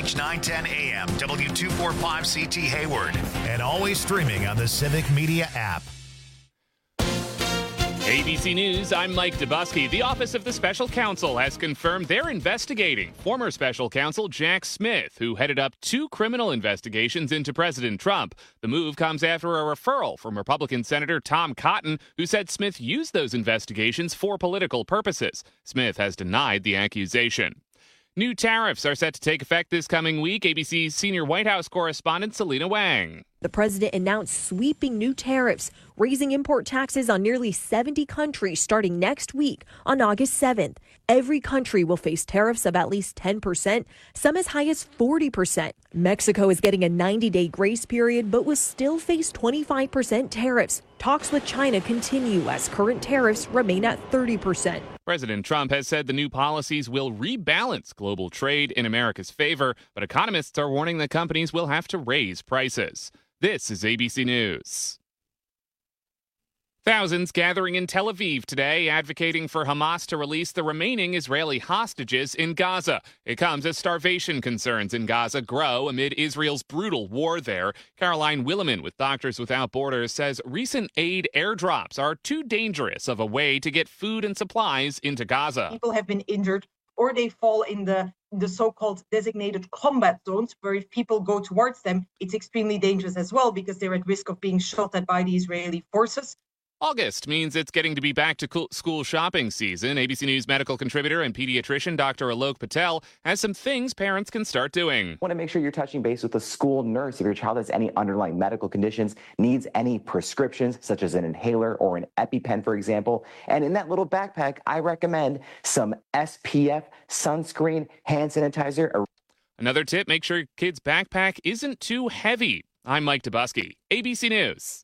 News 910 AM, W245CT Hayward, and always streaming on the Civic Media app. ABC News, I'm Mike Dubusky. The Office of the Special Counsel has confirmed they're investigating former Special Counsel Jack Smith, who headed up 2 criminal investigations into President Trump. The move comes after a referral from Republican Senator Tom Cotton, who said Smith used those investigations for political purposes. Smith has denied the accusation. New tariffs are set to take effect this coming week. ABC's senior White House correspondent Selena Wang. The president announced sweeping new tariffs, raising import taxes on nearly 70 countries starting next week on August 7th. Every country will face tariffs of at least 10%, some as high as 40%. Mexico is getting a 90-day grace period, but will still face 25% tariffs. Talks with China continue as current tariffs remain at 30%. President Trump has said the new policies will rebalance global trade in America's favor, but economists are warning that companies will have to raise prices. This is ABC News. Thousands gathering in Tel Aviv today, advocating for Hamas to release the remaining Israeli hostages in Gaza. It comes as starvation concerns in Gaza grow amid Israel's brutal war there. Caroline Willeman with Doctors Without Borders says recent aid airdrops are too dangerous of a way to get food and supplies into Gaza. People have been injured, or they fall in the so-called designated combat zones, where if people go towards them, it's extremely dangerous as well because they're at risk of being shot at by the Israeli forces. August means it's getting to be back to school shopping season. ABC News medical contributor and pediatrician Dr. Alok Patel has some things parents can start doing. Want to make sure you're touching base with a school nurse if your child has any underlying medical conditions, needs any prescriptions, such as an inhaler or an EpiPen, for example. And in that little backpack, I recommend some SPF, sunscreen, hand sanitizer. Another tip, make sure your kid's backpack isn't too heavy. I'm Mike Dubusky, ABC News.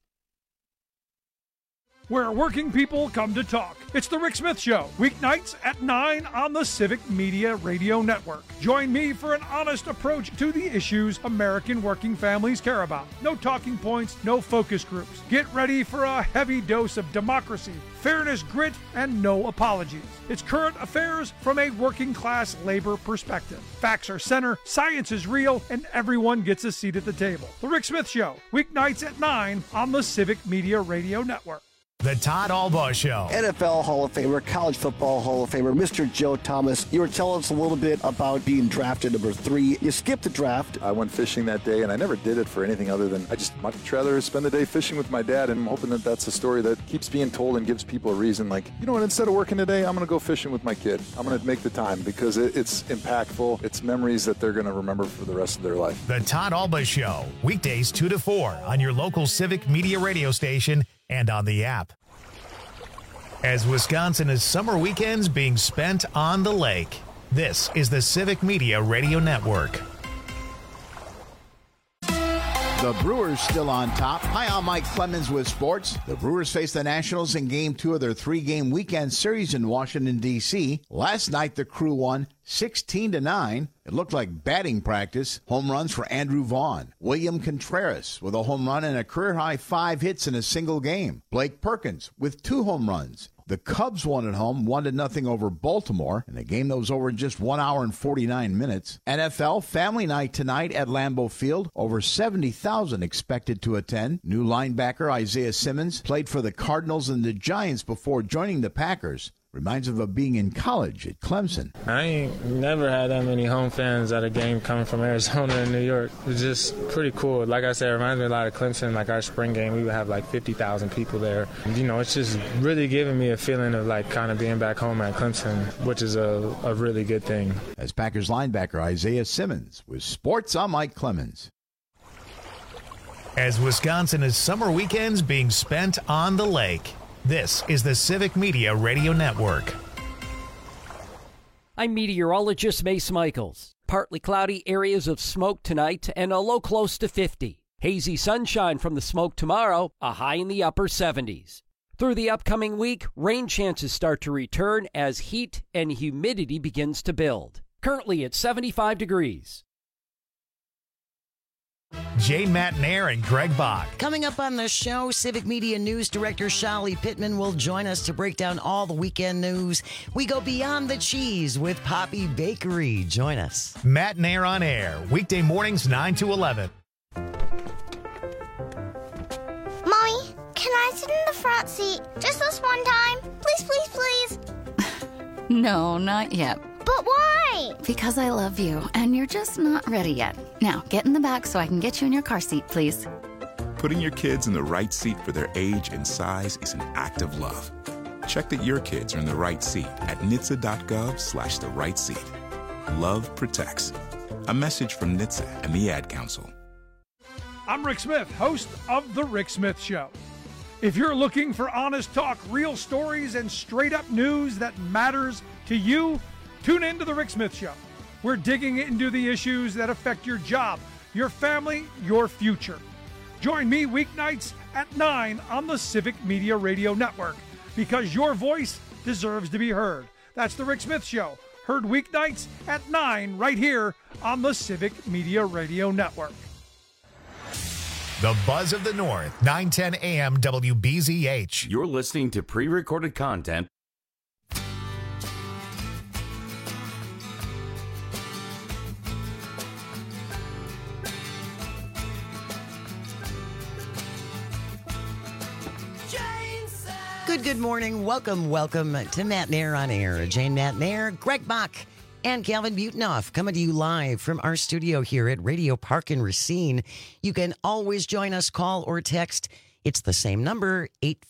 Where working people come to talk. It's The Rick Smith Show, weeknights at 9 on the Civic Media Radio Network. Join me for an honest approach to the issues American working families care about. No talking points, no focus groups. Get ready for a heavy dose of democracy, fairness, grit, and no apologies. It's current affairs from a working class labor perspective. Facts are center, science is real, and everyone gets a seat at the table. The Rick Smith Show, weeknights at 9 on the Civic Media Radio Network. The Todd Albaugh Show. NFL Hall of Famer, College Football Hall of Famer, Mr. Joe Thomas. You were telling us a little bit about being drafted number 3. You skipped the draft. I went fishing that day, and I never did it for anything other than I just much rather spend the day fishing with my dad, and I'm hoping that that's a story that keeps being told and gives people a reason. Like, you know what, instead of working today, I'm going to go fishing with my kid. I'm going to make the time because it's impactful. It's memories that they're going to remember for the rest of their life. The Todd Albaugh Show, weekdays 2 to 4 on your local Civic Media radio station and on the app. As Wisconsin is summer weekends being spent on the lake, this is the Civic Media Radio Network. The Brewers still on top. Hi, I'm Mike Clemens with sports. The Brewers face the Nationals in Game 2 of their 3-game weekend series in Washington, D.C. Last night, the Crew won 16-9. It looked like batting practice. Home runs for Andrew Vaughn. William Contreras with a home run and a career-high 5 hits in a single game. Blake Perkins with 2 home runs. The Cubs won at home 1-0 over Baltimore in a game that was over in just 1 hour and 49 minutes. NFL Family Night tonight at Lambeau Field. Over 70,000 expected to attend. New linebacker Isaiah Simmons played for the Cardinals and the Giants before joining the Packers. Reminds him of being in college at Clemson. I ain't never had that many home fans at a game coming from Arizona and New York. It's just pretty cool. Like I said, it reminds me a lot of Clemson. Like our spring game, we would have like 50,000 people there. You know, it's just really giving me a feeling of like kind of being back home at Clemson, which is a really good thing. As Packers linebacker Isaiah Simmons with sports, I'm Mike Clemens. As Wisconsin is summer weekends being spent on the lake, this is the Civic Media Radio Network. I'm meteorologist Mace Michaels. Partly cloudy areas of smoke tonight and a low close to 50. Hazy sunshine from the smoke tomorrow, a high in the upper 70s. Through the upcoming week, rain chances start to return as heat and humidity begins to build. Currently at 75 degrees. Jane Matnair and Greg Bach. Coming up on the show, Civic Media News Director Shali Pittman will join us to break down all the weekend news. We go beyond the cheese with Poppy Bakery. Join us. Matnair on air, weekday mornings 9 to 11. Mommy, can I sit in the front seat just this one time? Please, please, please. No, not yet. But why? Because I love you, and you're just not ready yet. Now, get in the back so I can get you in your car seat, please. Putting your kids in the right seat for their age and size is an act of love. Check that your kids are in the right seat at NHTSA.gov/the right seat. Love protects. A message from NHTSA and the Ad Council. I'm Rick Smith, host of The Rick Smith Show. If you're looking for honest talk, real stories, and straight-up news that matters to you, tune in to The Rick Smith Show. We're digging into the issues that affect your job, your family, your future. Join me weeknights at 9 on the Civic Media Radio Network, because your voice deserves to be heard. That's The Rick Smith Show, heard weeknights at 9 right here on the Civic Media Radio Network. The Buzz of the North, 910 AM WBZH. You're listening to pre-recorded content. Good morning. Welcome to Matnair on Air. Jane Matnair, Greg Bach, and Calvin Butenoff coming to you live from our studio here at Radio Park in Racine. You can always join us, call or text. It's the same number,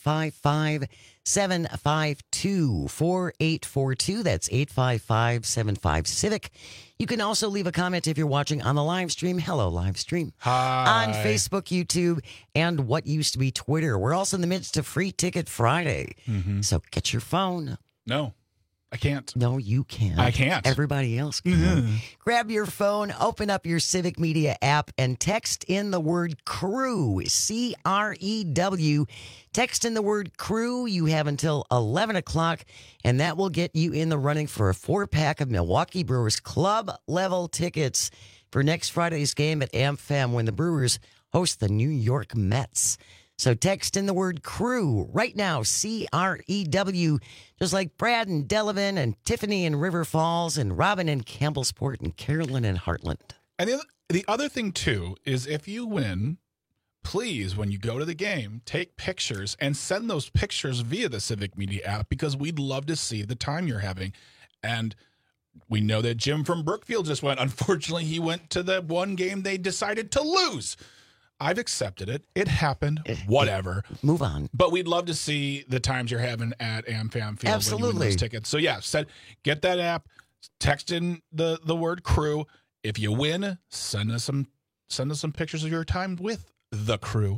855-752-4842. That's 855-75-CIVIC. You can also leave a comment if you're watching on the live stream. Hello, live stream. Hi. On Facebook, YouTube, and what used to be Twitter. We're also in the midst of Free Ticket Friday. Mm-hmm. So get your phone. No, I can't. No, you can't. I can't. Everybody else can. Mm-hmm. Grab your phone, open up your Civic Media app, and text in the word CREW, C-R-E-W. Text in the word CREW. You have until 11 o'clock, and that will get you in the running for a 4-pack of Milwaukee Brewers club-level tickets for next Friday's game at AmFam when the Brewers host the New York Mets. So text in the word CREW right now, C-R-E-W, just like Brad and Delavan and Tiffany in River Falls and Robin in Campbellsport and Carolyn in Heartland. And the other thing, too, is if you win, please, when you go to the game, take pictures and send those pictures via the Civic Media app, because we'd love to see the time you're having. And we know that Jim from Brookfield just went. Unfortunately, he went to the one game they decided to lose. I've accepted it. It happened. Whatever. Move on. But we'd love to see the times you're having at AmFam Field. Absolutely. When you win those tickets. So, yeah, get that app. Text in the word CREW. If you win, send us some pictures of your time with the crew.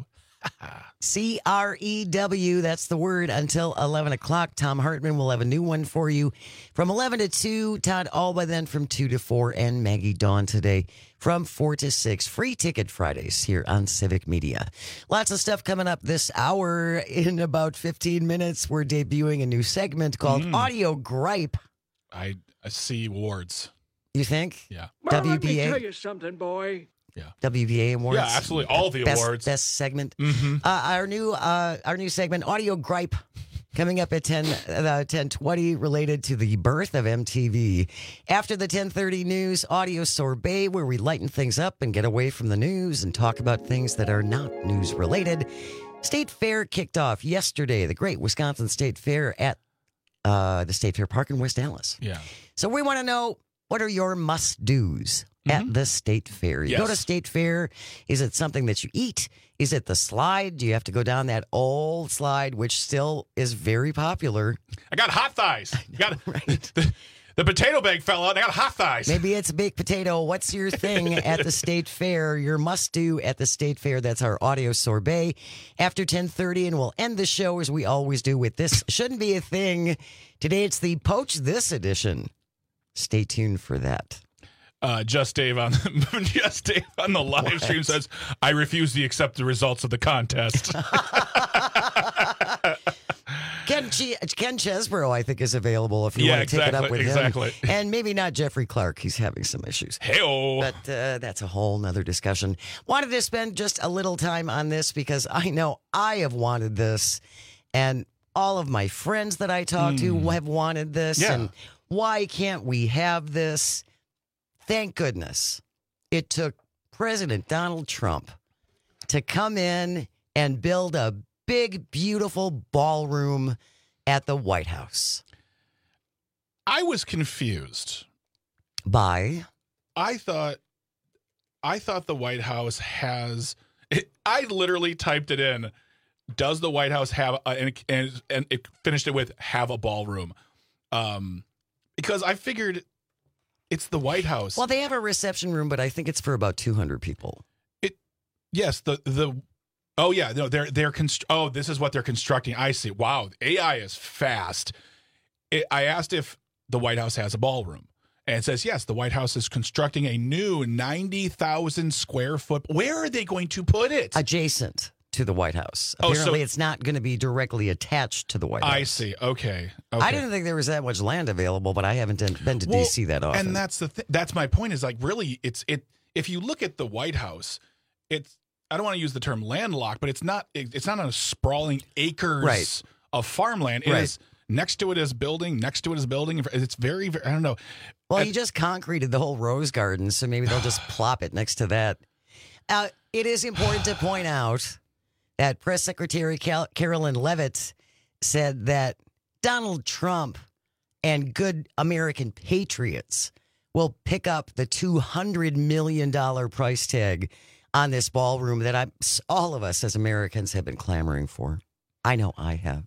CREW, that's the word, until 11 o'clock. Tom Hartman will have a new one for you from 11 to 2. Todd Alba then from 2 to 4. And Maggie Dawn today from 4 to 6. Free Ticket Fridays here on Civic Media. Lots of stuff coming up this hour. In about 15 minutes, we're debuting a new segment called Audio Gripe. I see awards. You think? Yeah. Well, let me tell you something, boy. Yeah. WBA awards. Yeah, absolutely. All the awards. Best segment. Mm-hmm. Our new segment, Audio Gripe, coming up at 10:20, related to the birth of MTV. After the 10:30 news, Audio Sorbet, where we lighten things up and get away from the news and talk about things that are not news related. State Fair kicked off yesterday, the great Wisconsin State Fair at the State Fair Park in West Allis. Yeah. So we want to know, what are your must-dos at the State Fair? You go to State Fair. Is it something that you eat? Is it the slide? Do you have to go down that old slide, which still is very popular? I got hot thighs. Right. The potato bag fell out, and I got hot thighs. Maybe it's a baked potato. What's your thing at the State Fair? Your must-do at the State Fair. That's our Audio Sorbet. After 10:30, and we'll end the show as we always do with this. Shouldn't be a thing. Today it's the Poach This edition. Stay tuned for that. Just Dave on the live stream says, I refuse to accept the results of the contest. Ken Chesborough, I think, is available if you want to take it up with him. And maybe not Jeffrey Clark. He's having some issues. Hey-o. But that's a whole nother discussion. Wanted to spend just a little time on this because I know I have wanted this, and all of my friends that I talk to have wanted this. Yeah. And why can't we have this? Thank goodness it took President Donald Trump to come in and build a big, beautiful ballroom at the White House. I was confused. By? I thought the White House has... I literally typed it in. Does the White House have... and it finished it with, have a ballroom. Because I figured it's the White House. Well, they have a reception room, but I think it's for about 200 people. Yes, oh yeah, no, this is what they're constructing. I see. Wow, AI is fast. I asked if the White House has a ballroom, and it says yes. The White House is constructing a new 90,000 square foot. Where are they going to put it? Adjacent to the White House. Apparently, it's not going to be directly attached to the White House. I see. Okay. I didn't think there was that much land available, but I haven't been to D.C. that often. And that's the that's my point. Is like really, if you look at the White House, I don't want to use the term landlocked, but it's not on a sprawling acres of farmland. It is next to it is building. It's very, very, I don't know. Well, you just concreted the whole Rose Garden, so maybe they'll just plop it next to that. It is important to point out that Press Secretary Carolyn Leavitt said that Donald Trump and good American patriots will pick up the $200 million price tag on this ballroom that all of us as Americans have been clamoring for. I know I have.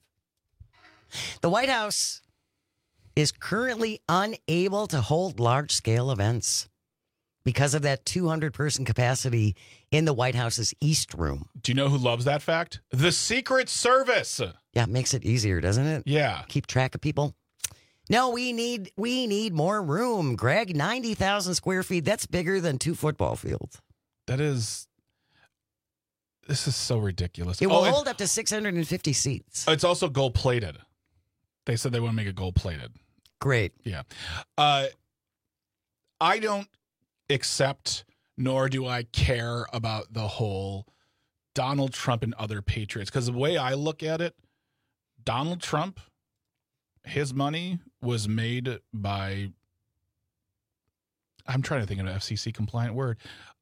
The White House is currently unable to hold large-scale events because of that 200-person capacity in the White House's East Room. Do you know who loves that fact? The Secret Service. Yeah, it makes it easier, doesn't it? Yeah. Keep track of people. No, we need more room, Greg. 90,000 square feet. That's bigger than 2 football fields. This is so ridiculous. It will hold up to 650 seats. It's also gold plated. They said they want to make it gold plated. Great. Yeah. I don't accept, nor do I care about the whole Donald Trump and other patriots. Because the way I look at it, Donald Trump, his money was made by, I'm trying to think of an FCC compliant word,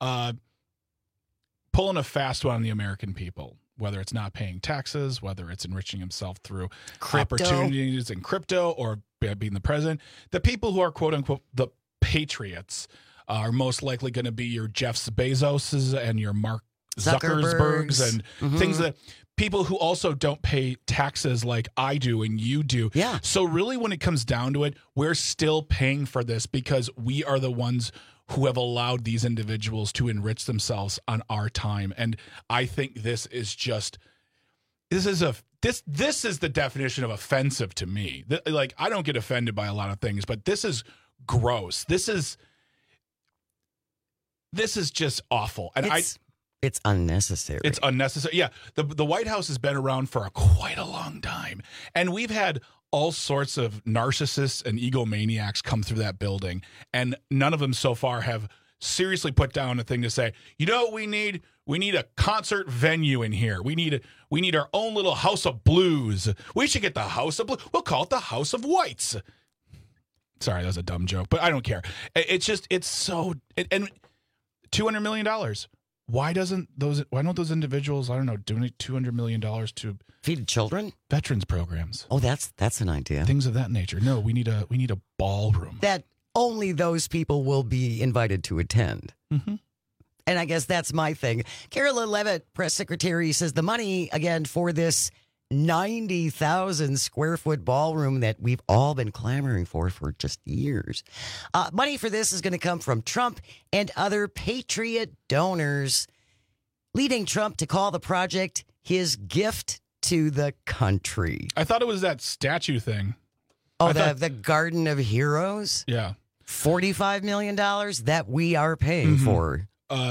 pulling a fast one on the American people, whether it's not paying taxes, whether it's enriching himself through opportunities in crypto or being the president. The people who are, quote unquote, the patriots are most likely going to be your Jeff Bezoses and your Mark Zuckerbergs and things that people who also don't pay taxes like I do and you do. Yeah. So really, when it comes down to it, we're still paying for this because we are the ones who have allowed these individuals to enrich themselves on our time. And I think this is the definition of offensive to me. Like, I don't get offended by a lot of things, but this is gross. This is just awful. And it's unnecessary. It's unnecessary. Yeah. The White House has been around for quite a long time. And we've had all sorts of narcissists and egomaniacs come through that building. And none of them so far have seriously put down a thing to say, you know what we need? We need a concert venue in here. We need our own little House of Blues. We should get the House of Blues. We'll call it the House of Whites. Sorry, that was a dumb joke, but I don't care. And $200 million. Why don't those individuals, I don't know, donate $200 million to feed children? Veterans programs. Oh, that's an idea. Things of that nature. No, we need a ballroom. That only those people will be invited to attend. Mm-hmm. And I guess that's my thing. Carolyn Leavitt, press secretary, says the money, again, for this 90,000 square foot ballroom that we've all been clamoring for just years. Money for this is going to come from Trump and other patriot donors, leading Trump to call the project his gift to the country. I thought it was that statue thing. Oh, the Garden of Heroes? Yeah. $45 million that we are paying for.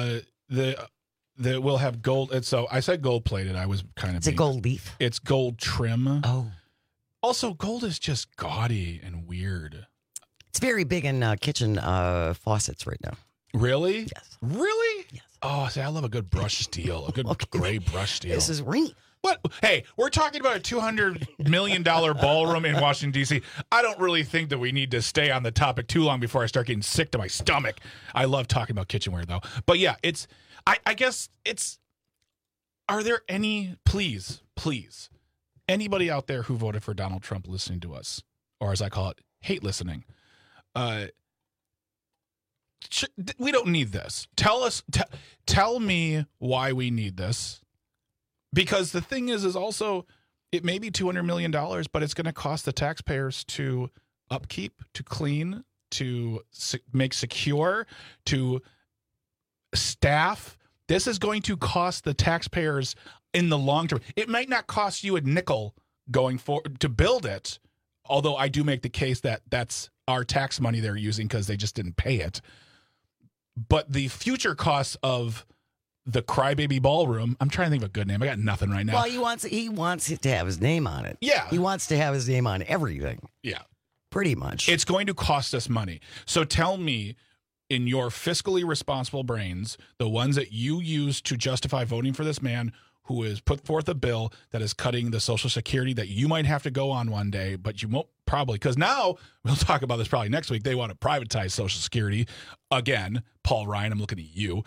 That will have gold. So I said gold plated. I was kind of. It's a gold leaf. It's gold trim. Oh, Also, gold is just gaudy and weird. It's very big in kitchen faucets right now. Really? Yes. Really? Yes. Oh, see, I love a good brush steel, a good gray brush steel. This is ring. What? Hey, we're talking about a $200 million ballroom in Washington, D.C. I don't really think that we need to stay on the topic too long before I start getting sick to my stomach. I love talking about kitchenware, though. But yeah, I guess it's, are there any, please, anybody out there who voted for Donald Trump listening to us, or as I call it, hate listening? We don't need this. Tell me why we need this. Because the thing is also, it may be $200 million, but it's going to cost the taxpayers to upkeep, to clean, to make secure, to staff. This is going to cost the taxpayers in the long term. It might not cost you a nickel going forward to build it, although I do make the case that that's our tax money they're using because they just didn't pay it. But the future costs of the Crybaby Ballroom, I'm trying to think of a good name. I got nothing right now. Well, he wants it to have his name on it. Yeah. He wants to have his name on everything. Yeah. Pretty much. It's going to cost us money. So tell me, in your fiscally responsible brains, the ones that you use to justify voting for this man who has put forth a bill that is cutting the Social Security that you might have to go on one day, but you won't probably, because now, we'll talk about this probably next week, they want to privatize Social Security again. Paul Ryan, I'm looking at you.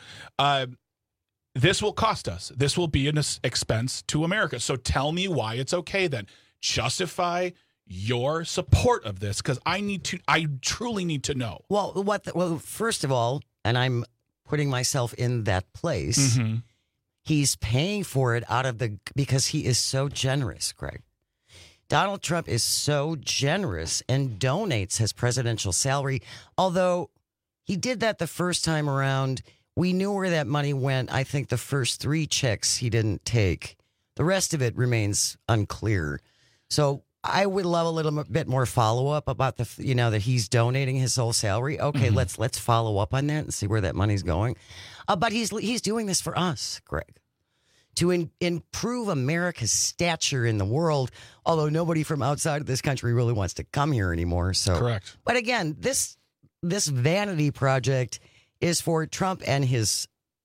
This will cost us. This will be an expense to America. So tell me why it's okay then. Justify your support of this, because I truly need to know. Well, first of all, and I'm putting myself in that place, he's paying for it because he is so generous, Greg. Donald Trump is so generous and donates his presidential salary, although he did that the first time around. We knew where that money went. I think the first 3 checks he didn't take. The rest of it remains unclear. So I would love a little bit more follow-up about that he's donating his whole salary. Okay, let's follow up on that and see where that money's going. But he's doing this for us, Greg, to improve America's stature in the world, although nobody from outside of this country really wants to come here anymore. So correct. But again, this vanity project is for Trump and his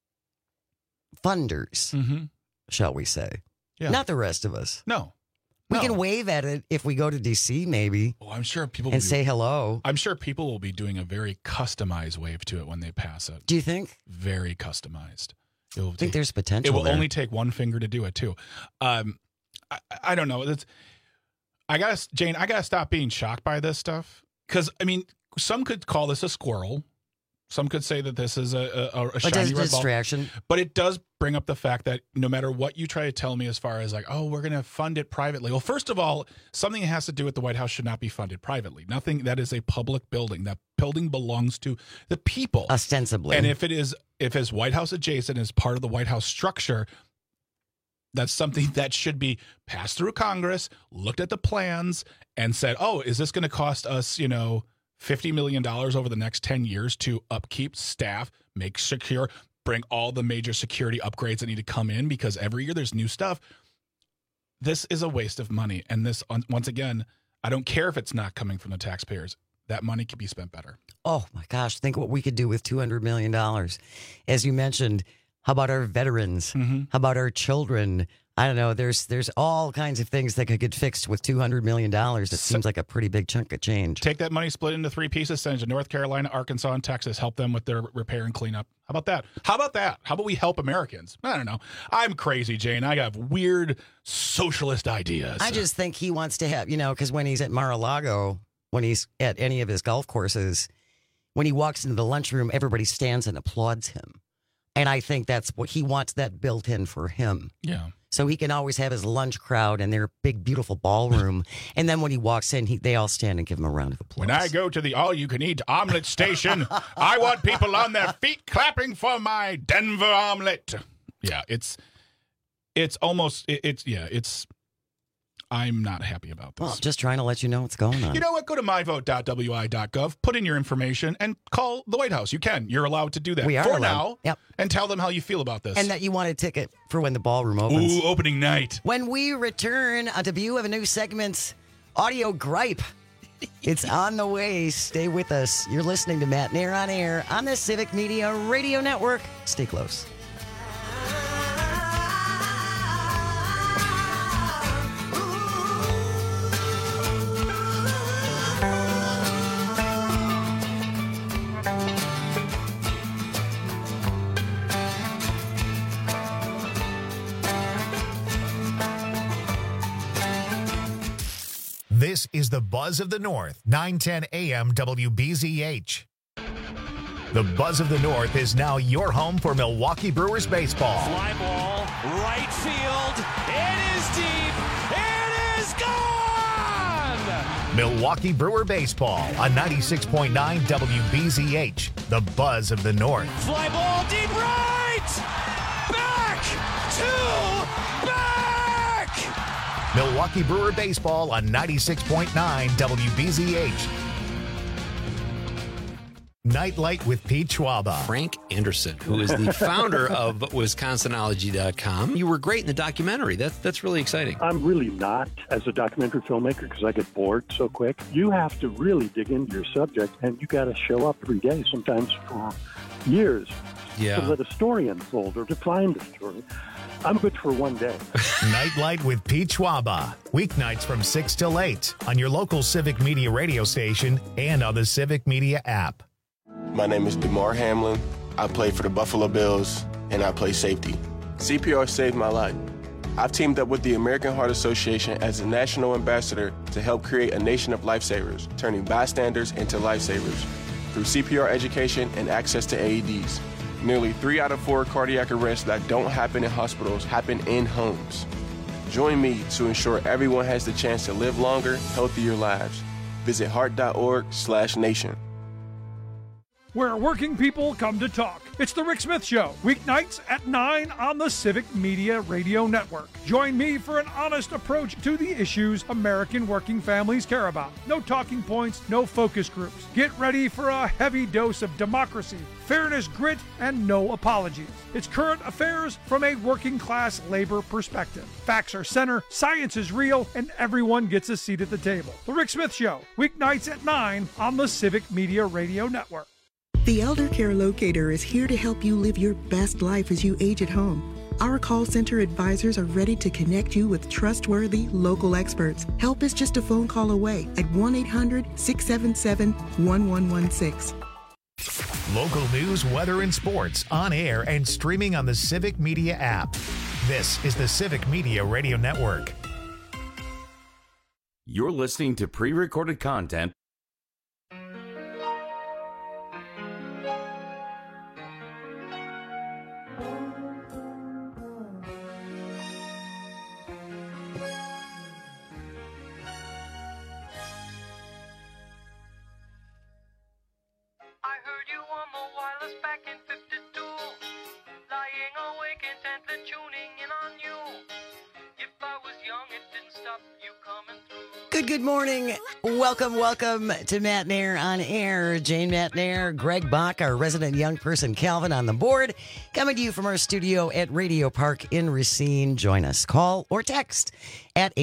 funders, shall we say. Yeah. Not the rest of us. No. We can wave at it if we go to D.C., maybe. Oh, I'm sure people will say hello. I'm sure people will be doing a very customized wave to it when they pass it. Do you think? Very customized. I think there's potential. It will only take one finger to do it, too. I don't know. Jane, I gotta stop being shocked by this stuff. Because, I mean, some could call this a squirrel. Some could say that this is a shiny red distraction. Ball. But it does bring up the fact that no matter what you try to tell me as far as like, oh, we're going to fund it privately. Well, first of all, something that has to do with the White House should not be funded privately. Nothing that is a public building. That building belongs to the people. Ostensibly. And if it's White House adjacent as part of the White House structure, that's something that should be passed through Congress, looked at the plans, and said, oh, is this going to cost us, $50 million over the next 10 years to upkeep, staff, make secure, bring all the major security upgrades that need to come in because every year there's new stuff. This is a waste of money. And this, once again, I don't care if it's not coming from the taxpayers. That money could be spent better. Oh, my gosh. Think what we could do with $200 million. As you mentioned, how about our veterans? How about our children? I don't know. There's all kinds of things that could get fixed with $200 million. That seems like a pretty big chunk of change. Take that money, split into 3 pieces, send it to North Carolina, Arkansas, and Texas. Help them with their repair and cleanup. How about that? How about we help Americans? I don't know. I'm crazy, Jane. I have weird socialist ideas. I just think he wants to have, because when he's at Mar-a-Lago, when he's at any of his golf courses, when he walks into the lunchroom, everybody stands and applauds him. And I think that's what he wants that built in for him. Yeah. So he can always have his lunch crowd in their big, beautiful ballroom. And then when he walks in, they all stand and give him a round of applause. When I go to the all-you-can-eat omelet station, I want people on their feet clapping for my Denver omelet. Yeah, it's I'm not happy about this. Well, just trying to let you know what's going on. You know what? Go to myvote.wi.gov, put in your information, and call the White House. You can. You're allowed to do that. We are for allowed. now. Yep. And tell them how you feel about this. And that you want a ticket for when the ballroom opens. Ooh, opening night. When we return, a debut of a new segment Audio gripe. It's on the way. Stay with us. You're listening to Matt Nair on Air on the Civic Media Radio Network. Stay close. This is the Buzz of the North, 910 AM WBZH. The Buzz of the North is now your home for Milwaukee Brewers baseball. Fly ball, right field. It is deep. It is gone! Milwaukee Brewer baseball on 96.9 WBZH. The Buzz of the North. Fly ball, deep right! Back to back! Milwaukee Brewer baseball on 96.9 WBZH. Nightlight with Pete Schwaba. Frank Anderson, who is the founder of Wisconsinology.com. You were great in the documentary. That's really exciting. I'm really not as a documentary filmmaker because I get bored so quick. You have to really dig into your subject, and you got to show up every day, sometimes for years, to let a story unfold or to find a story. I'm good for one day. Nightlight with Pete Schwaba. Weeknights from 6 till 8 on your local Civic Media radio station and on the Civic Media app. My name is DeMar Hamlin. I play for the Buffalo Bills, and I play safety. CPR saved my life. I've teamed up with the American Heart Association as a national ambassador to help create a nation of lifesavers, turning bystanders into lifesavers through CPR education and access to AEDs. Nearly 3 out of 4 cardiac arrests that don't happen in hospitals happen in homes. Join me to ensure everyone has the chance to live longer, healthier lives. Visit heart.org/nation. Where working people come to talk. It's the Rick Smith Show, weeknights at 9 on the Civic Media Radio Network. Join me for an honest approach to the issues American working families care about. No talking points, no focus groups. Get ready for a heavy dose of democracy, fairness, grit, and no apologies. It's current affairs from a working class labor perspective. Facts are center, science is real, and everyone gets a seat at the table. The Rick Smith Show, weeknights at 9 on the Civic Media Radio Network. The Elder Care Locator is here to help you live your best life as you age at home. Our call center advisors are ready to connect you with trustworthy local experts. Help is just a phone call away at 1-800-677-1116. Local news, weather, and sports on air and streaming on the Civic Media app. This is the Civic Media Radio Network. You're listening to pre-recorded content. Good morning. Welcome to Matt Nair on Air. Jane Matt Nair, Greg Bach, our resident young person, Calvin on the board. Coming to you from our studio at Radio Park in Racine. Join us. Call or text at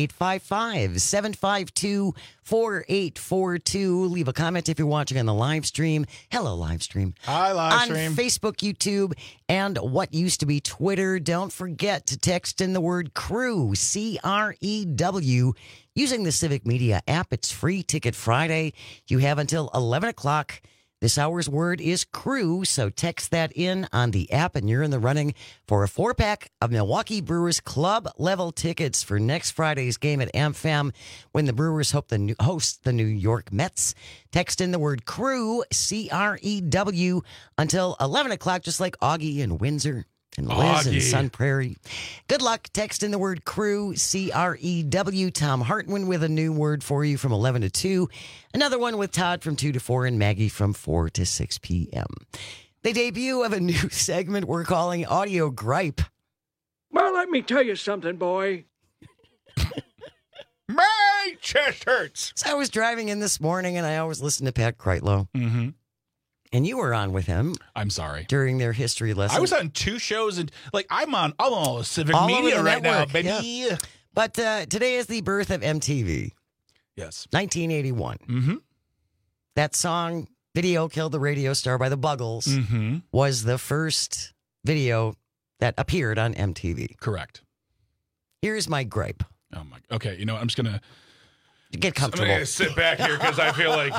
855-752-4842. Leave a comment if you're watching on the live stream. Hello, live stream. Hi, live stream. On Facebook, YouTube, and what used to be Twitter. Don't forget to text in the word CREW, C-R-E-W, using the Civic Media app. It's free Ticket Friday. You have until 11 o'clock. This hour's word is CREW, so text that in on the app, and you're in the running for a 4-pack of Milwaukee Brewers club-level tickets for next Friday's game at AmFam when the Brewers host the New York Mets. Text in the word CREW, C-R-E-W, until 11 o'clock, just like Augie and Windsor and Liz and Sun Prairie. Good luck. Text in the word CREW, C-R-E-W. Tom Hartman with a new word for you from 11 to 2. Another one with Todd from 2 to 4 and Maggie from 4 to 6 p.m. The debut of a new segment we're calling Audio Gripe. Well, let me tell you something, boy. My chest hurts. So I was driving in this morning and I always listen to Pat Kreitlow. Mm-hmm. And you were on with him. I'm sorry. During their history lesson. I was on 2 shows, and I'm on all Civic Media right now, baby. Yeah. But today is the birth of MTV. Yes. 1981. Mm-hmm. That song, Video Killed the Radio Star by the Buggles, was the first video that appeared on MTV. Correct. Here's my gripe. Oh, my. Okay, you know, I'm just going to get comfortable. I'm going to sit back here because I feel like...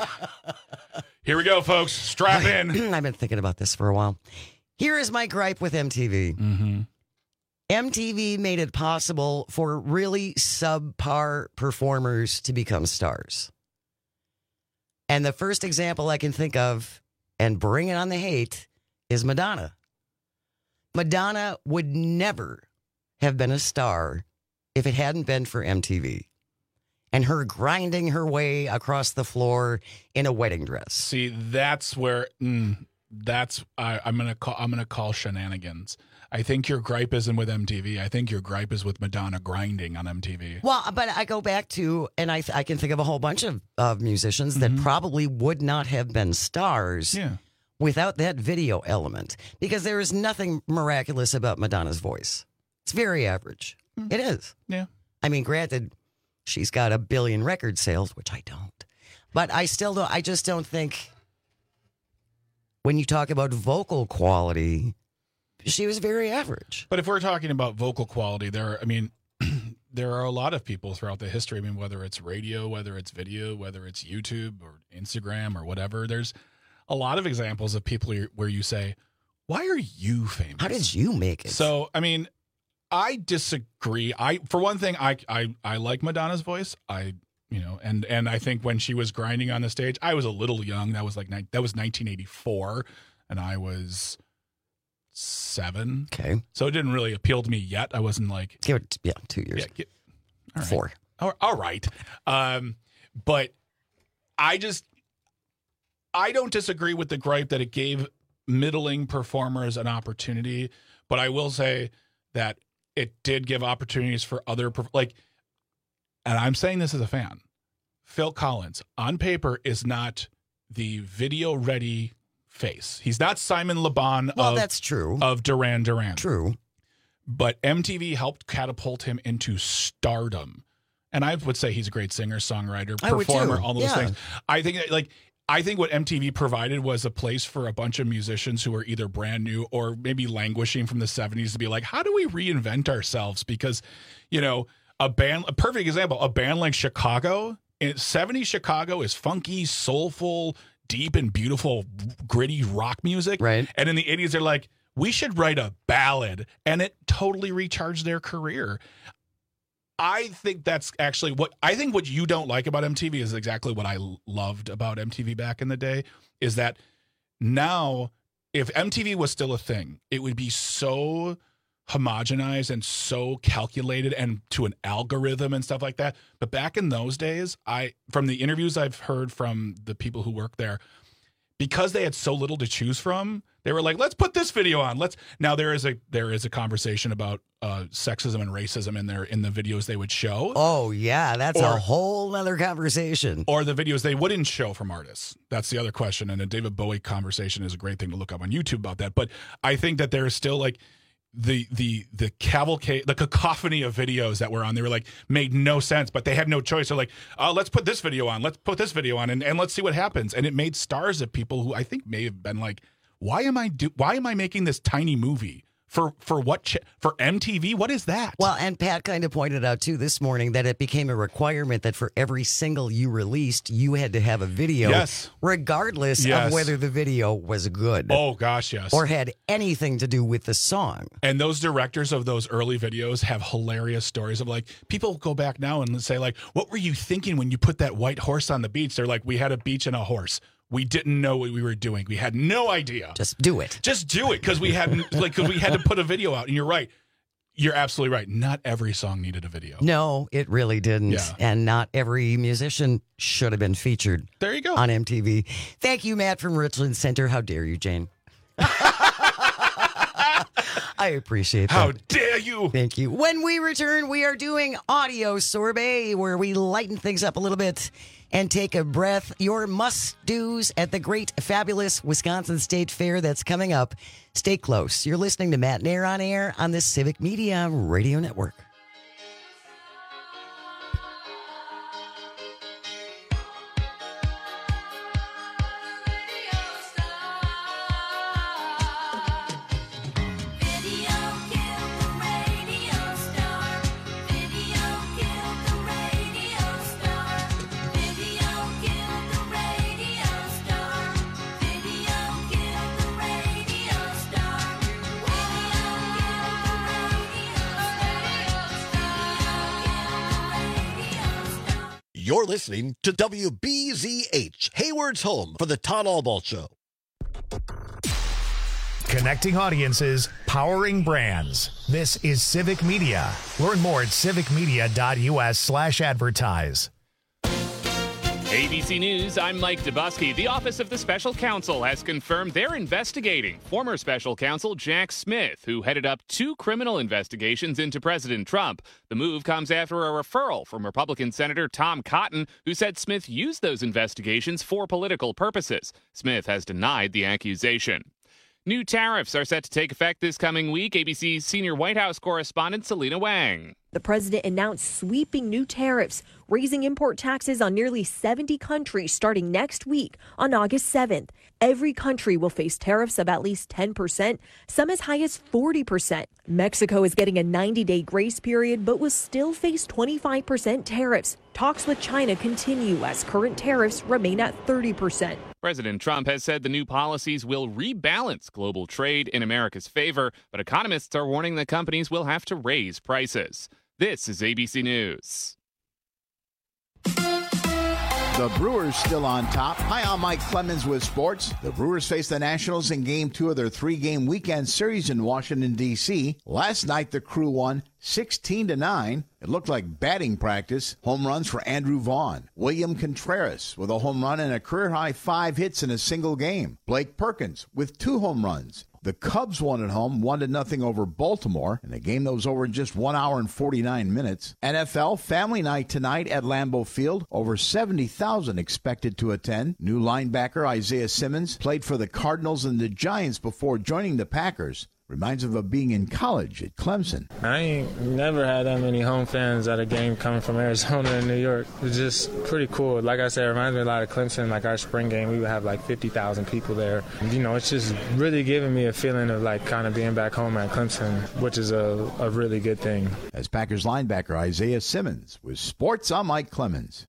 Here we go, folks. Strap in. I've been thinking about this for a while. Here is my gripe with MTV. Mm-hmm. MTV made it possible for really subpar performers to become stars. And the first example I can think of, and bring it on the hate, is Madonna. Madonna would never have been a star if it hadn't been for MTV. And her grinding her way across the floor in a wedding dress. See, that's where I'm gonna call shenanigans. I think your gripe isn't with MTV. I think your gripe is with Madonna grinding on MTV. Well, but I go back to, and I can think of a whole bunch of musicians that probably would not have been stars without that video element. Because there is nothing miraculous about Madonna's voice. It's very average. It is. Yeah. I mean, granted, she's got 1 billion record sales, which I don't. But I just don't think when you talk about vocal quality, she was very average. But if we're talking about vocal quality, there are a lot of people throughout the history. I mean, whether it's radio, whether it's video, whether it's YouTube or Instagram or whatever, there's a lot of examples of people where you say, why are you famous? How did you make it? So, I mean, I disagree. For one thing, I like Madonna's voice. And I think when she was grinding on the stage, I was a little young. That was 1984, and I was 7. Okay. So it didn't really appeal to me yet. I wasn't like 2 years. Yeah, all right. 4. All right. But I don't disagree with the gripe that it gave middling performers an opportunity, but I will say that it did give opportunities for other, and I'm saying this as a fan, Phil Collins, on paper, is not the video-ready face. He's not Simon Le Bon that's true. Of Duran Duran. True. But MTV helped catapult him into stardom. And I would say he's a great singer, songwriter, performer, all those things. I think what MTV provided was a place for a bunch of musicians who were either brand new or maybe languishing from the 70s to be like, how do we reinvent ourselves? Because, a perfect example, a band like Chicago, in 70s Chicago is funky, soulful, deep and beautiful, gritty rock music. Right. And in the 80s, they're like, we should write a ballad. And it totally recharged their career. I think that's actually what you don't like about MTV is exactly what I loved about MTV back in the day, is that now if MTV was still a thing, it would be so homogenized and so calculated and to an algorithm and stuff like that. But back in those days, from the interviews I've heard from the people who work there, because they had so little to choose from, they were like, let's put this video on. Now there is a conversation about sexism and racism in the videos they would show. Oh yeah, that's a whole other conversation. Or the videos they wouldn't show from artists. That's the other question. And a David Bowie conversation is a great thing to look up on YouTube about that. But I think that there is still like the cavalcade, the cacophony of videos that were on. They were like made no sense, but they had no choice. They're like, let's put this video on. Let's put this video on, and let's see what happens. And it made stars of people who I think may have been like, why am I making this tiny movie for what for MTV? What is that? Well, and Pat kind of pointed out too this morning that it became a requirement that for every single you released, you had to have a video, regardless of whether the video was good. Oh gosh, yes, or had anything to do with the song. And those directors of those early videos have hilarious stories of like people go back now and say like, what were you thinking when you put that white horse on the beach? They're like, we had a beach and a horse. We didn't know what we were doing. We had no idea. Just do it. Just do it because we had to put a video out. And you're right. You're absolutely right. Not every song needed a video. No, it really didn't. Yeah. And not every musician should have been featured. There you go. On MTV. Thank you, Matt from Richland Center. How dare you, Jane? I appreciate that. How dare you? Thank you. When we return, we are doing Audio Sorbet, where we lighten things up a little bit and take a breath. Your must-dos at the great, fabulous Wisconsin State Fair that's coming up. Stay close. You're listening to Matt Nair on Air on the Civic Media Radio Network. You're listening to WBZH, Hayward's home for the Todd Albaugh Show. Connecting audiences, powering brands. This is Civic Media. Learn more at civicmedia.us/advertise. ABC News, I'm Mike Dubusky. The Office of the Special Counsel has confirmed they're investigating former Special Counsel Jack Smith, who headed up 2 criminal investigations into President Trump. The move comes after a referral from Republican Senator Tom Cotton, who said Smith used those investigations for political purposes. Smith has denied the accusation. New tariffs are set to take effect this coming week. ABC's senior White House correspondent Selena Wang. The president announced sweeping new tariffs, raising import taxes on nearly 70 countries starting next week on August 7th. Every country will face tariffs of at least 10%, some as high as 40%. Mexico is getting a 90-day grace period, but will still face 25% tariffs. Talks with China continue as current tariffs remain at 30%. President Trump has said the new policies will rebalance global trade in America's favor, but economists are warning that companies will have to raise prices. This is ABC News. The Brewers still on top. Hi, I'm Mike Clemens with sports. The Brewers face the Nationals in Game 2 of their 3-game weekend series in Washington, D.C. Last night, the Crew won 16-9. It looked like batting practice. Home runs for Andrew Vaughn. William Contreras with a home run and a career-high 5 hits in a single game. Blake Perkins with 2 home runs. The Cubs won at home 1-0 over Baltimore in a game that was over in just 1 hour and 49 minutes. NFL Family Night tonight at Lambeau Field. Over 70,000 expected to attend. New linebacker Isaiah Simmons played for the Cardinals and the Giants before joining the Packers. Reminds him of being in college at Clemson. I ain't never had that many home fans at a game coming from Arizona and New York. It's just pretty cool. Like I said, it reminds me a lot of Clemson. Like our spring game, we would have like 50,000 people there. You know, it's just really giving me a feeling of like kind of being back home at Clemson, which is a really good thing. As Packers linebacker Isaiah Simmons with sports, I'm Mike Clemens.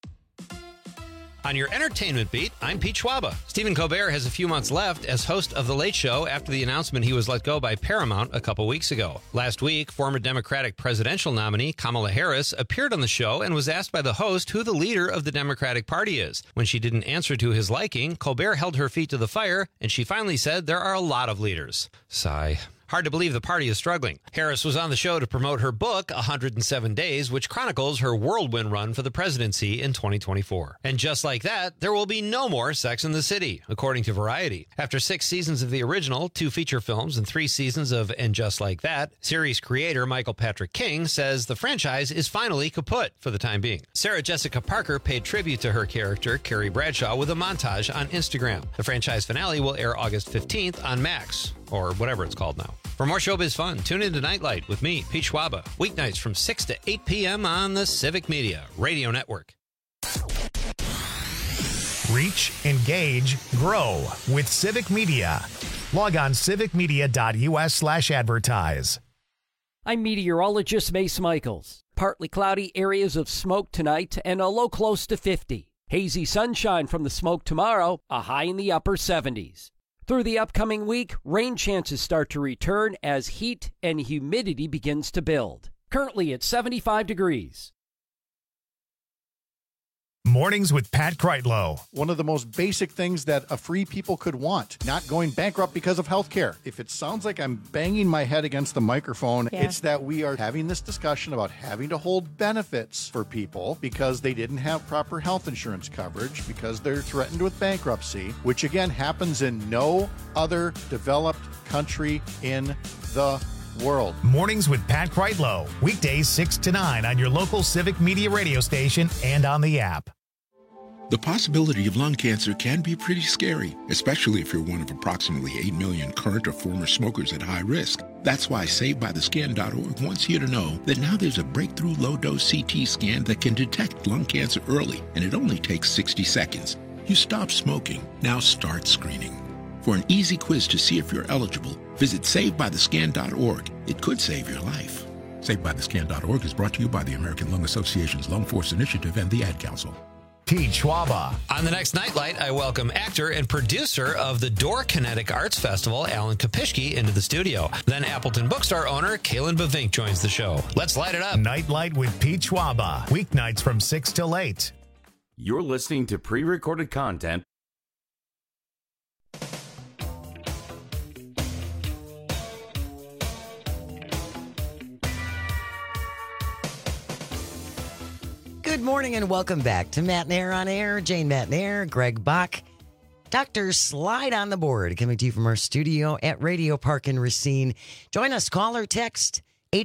On your entertainment beat, I'm Pete Schwaba. Stephen Colbert has a few months left as host of The Late Show after the announcement he was let go by Paramount a couple weeks ago. Last week, former Democratic presidential nominee Kamala Harris appeared on the show and was asked by the host who the leader of the Democratic Party is. When she didn't answer to his liking, Colbert held her feet to the fire, and she finally said there are a lot of leaders. Sigh. Hard to believe the party is struggling. Harris was on the show to promote her book, 107 Days, which chronicles her whirlwind run for the presidency in 2024. And just like that, there will be no more Sex and the City, according to Variety. After 6 seasons of the original, 2 feature films, and 3 seasons of And Just Like That, series creator Michael Patrick King says the franchise is finally kaput for the time being. Sarah Jessica Parker paid tribute to her character, Carrie Bradshaw, with a montage on Instagram. The franchise finale will air August 15th on Max, or whatever it's called now. For more showbiz fun, tune into Nightlight with me, Pete Schwaba, weeknights from 6 to 8 p.m. on the Civic Media Radio Network. Reach, engage, grow with Civic Media. Log on civicmedia.us/advertise. I'm meteorologist Mace Michaels. Partly cloudy areas of smoke tonight and a low close to 50. Hazy sunshine from the smoke tomorrow, a high in the upper 70s. Through the upcoming week, rain chances start to return as heat and humidity begins to build. Currently at 75 degrees. Mornings with Pat Kreitlow. One of the most basic things that a free people could want, not going bankrupt because of health care. If it sounds like I'm banging my head against the microphone, It's that we are having this discussion about having to hold benefits for people because they didn't have proper health insurance coverage, because they're threatened with bankruptcy, which again happens in no other developed country in the world. Mornings with Pat Kreitlow. Weekdays 6 to 9 on your local Civic Media radio station and on the app. The possibility of lung cancer can be pretty scary, especially if you're one of approximately 8 million current or former smokers at high risk. That's why SaveByTheScan.org wants you to know that now there's a breakthrough low-dose CT scan that can detect lung cancer early, and it only takes 60 seconds. You stop smoking, now start screening. For an easy quiz to see if you're eligible, visit SaveByTheScan.org. It could save your life. SaveByTheScan.org is brought to you by the American Lung Association's Lung Force Initiative and the Ad Council. Pete Schwaba. On the next Nightlight, I welcome actor and producer of the Door Kinetic Arts Festival, Alan Kopishki, into the studio. Then Appleton Bookstore owner, Kalen Bavink, joins the show. Let's light it up. Nightlight with Pete Schwaba. Weeknights from 6 till 8. You're listening to pre-recorded content. Good morning and welcome back to Matt Nair on Air. Jane Matt Nair, Greg Bach, Dr. Slide on the board, coming to you from our studio at Radio Park in Racine. Join us, call or text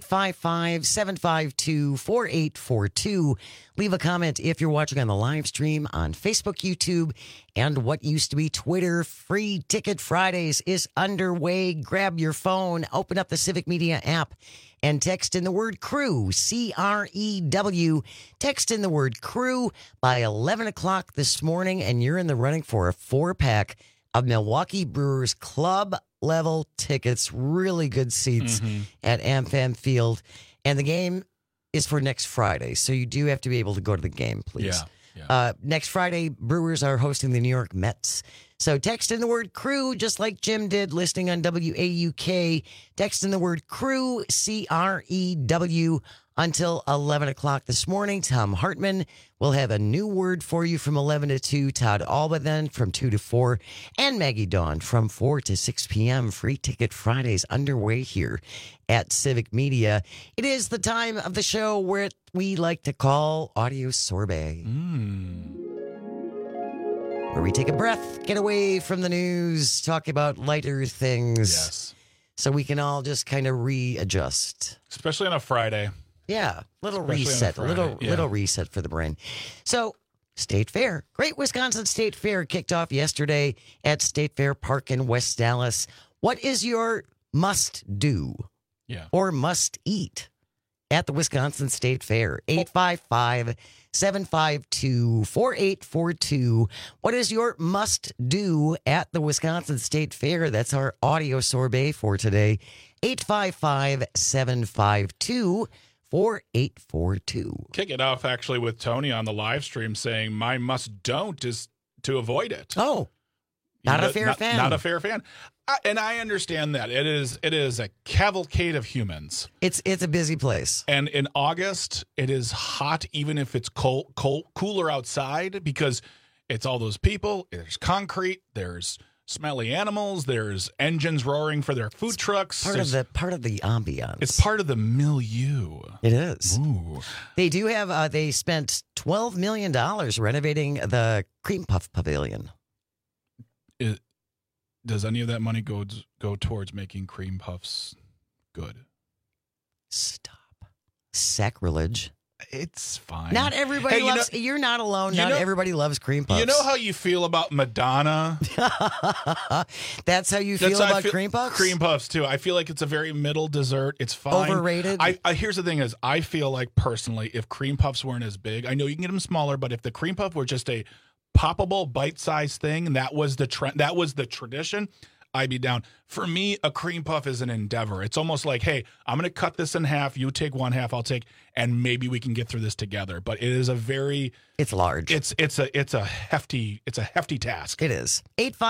855-752-4842. Leave a comment if you're watching on the live stream on Facebook, YouTube, and what used to be Twitter. Free Ticket Fridays is underway. Grab your phone, open up the Civic Media app, and text in the word crew, C-R-E-W. Text in the word crew by 11 o'clock this morning, and you're in the running for a 4-pack of Milwaukee Brewers club level tickets. Really good seats at AmFam Field. And the game is for next Friday, so you do have to be able to go to the game, please. Yeah. Next Friday, Brewers are hosting the New York Mets. So text in the word crew, just like Jim did, listening on WAUK. Text in the word crew, C-R-E-W, until 11 o'clock this morning. Tom Hartman will have a new word for you from 11 to 2. Todd Alba then from 2 to 4. And Maggie Dawn from 4 to 6 p.m. Free Ticket Fridays underway here at Civic Media. It is the time of the show where we like to call Audio Sorbet. Where we take a breath, get away from the news, talk about lighter things. Yes. So we can all just kind of readjust. Especially on a Friday. Yeah, little Especially reset, on a Friday, little reset for the brain. So, State Fair, Great Wisconsin State Fair kicked off yesterday at State Fair Park in West Dallas. What is your must do or must eat at the Wisconsin State Fair? 855-752-4842. What is your must do at the Wisconsin State Fair? That's our audio sorbet for today. 855-752-4842. 4842. Kick it off actually with Tony on the live stream saying my must don't is to avoid it. Oh, not a fair fan. Not a fair fan. And I understand that. It is a cavalcade of humans. It's a busy place. And in August, it is hot even if it's cooler outside because it's all those people. There's concrete. There's smelly animals. There's engines roaring for their food trucks. Part of the ambiance. It's part of the milieu. It is. Ooh. They do have. They spent $12 million renovating the Cream Puff Pavilion. Does any of that money go towards making cream puffs good? Stop. Sacrilege. It's fine. Not everybody loves. You're not alone. Not everybody loves cream puffs. You know how you feel about Madonna? That's how you feel about cream puffs? Cream puffs, too. I feel like it's a very middle dessert. It's fine. Overrated? Here's the thing is, I feel like, personally, if cream puffs weren't as big, I know you can get them smaller, but if the cream puff were just a poppable, bite-sized thing, and that was the trend, that was the tradition, I'd be down. For me, a cream puff is an endeavor. It's almost like, hey, I'm going to cut this in half. You take one half, I'll take, and maybe we can get through this together. But it is a very, it's large. It's a hefty task. It is.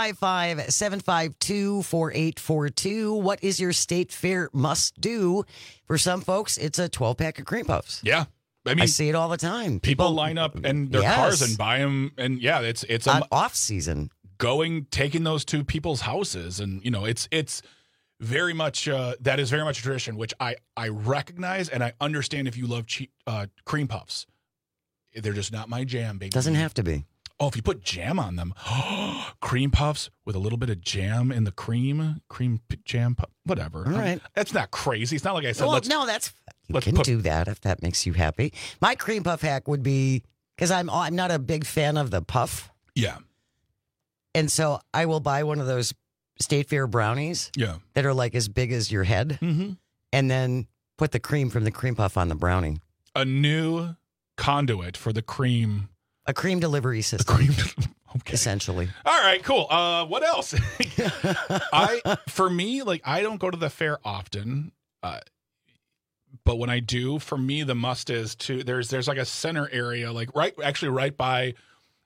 855-752-4842. What is your State Fair must do? For some folks, it's a 12-pack of cream puffs. Yeah. I mean, I see it all the time. People line up in their cars and buy them, and it's an off season. Taking those to people's houses, and it's very much that is very much a tradition, which I recognize and I understand. If you love cream puffs, they're just not my jam, baby. Doesn't have to be. Oh, if you put jam on them, cream puffs with a little bit of jam in the cream jam, whatever. All right, that's not crazy. It's not like I said. Well, no, you can do that if that makes you happy. My cream puff hack would be, because I'm not a big fan of the puff. Yeah. And so I will buy one of those State Fair brownies that are like as big as your head, and then put the cream from the cream puff on the brownie. A new conduit for the cream. A cream delivery system. Okay. Essentially. All right, cool. What else? For me, like, I don't go to the fair often, but when I do, for me, the must is to there's like a center area, like right by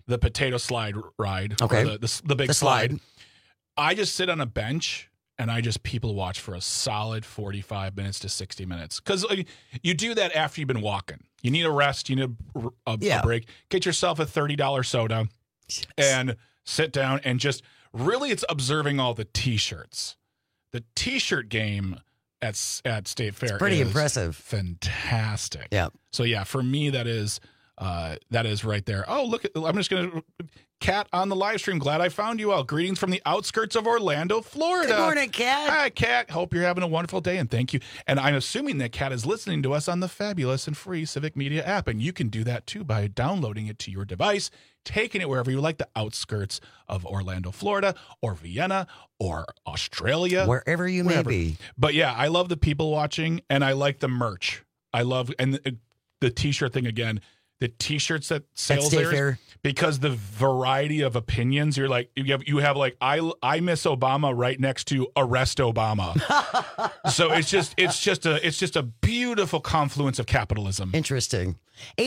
the potato slide ride. Okay. Or the big slide. I just sit on a bench and I just people watch for a solid 45 minutes to 60 minutes. Because you do that after you've been walking. You need a rest. You need a break. Get yourself a $30 soda and sit down and just really it's observing all the T-shirts. The T-shirt game at State Fair it's pretty is impressive. Fantastic. Yeah. So, yeah, for me, that is right there. Oh, look, I'm just going to Kat on the live stream. Glad I found you all. Greetings from the outskirts of Orlando, Florida. Good morning, Kat. Hi, Kat. Hope you're having a wonderful day, and thank you. And I'm assuming that Kat is listening to us on the fabulous and free Civic Media app, and you can do that, too, by downloading it to your device, taking it wherever you like, the outskirts of Orlando, Florida, or Vienna, or Australia. Wherever you may be. But, yeah, I love the people watching, and I like the merch. I love, and the T-shirt thing again, the T-shirts that sales there, because the variety of opinions, you're like you have like I miss Obama right next to arrest Obama. So it's just a beautiful confluence of capitalism. Interesting.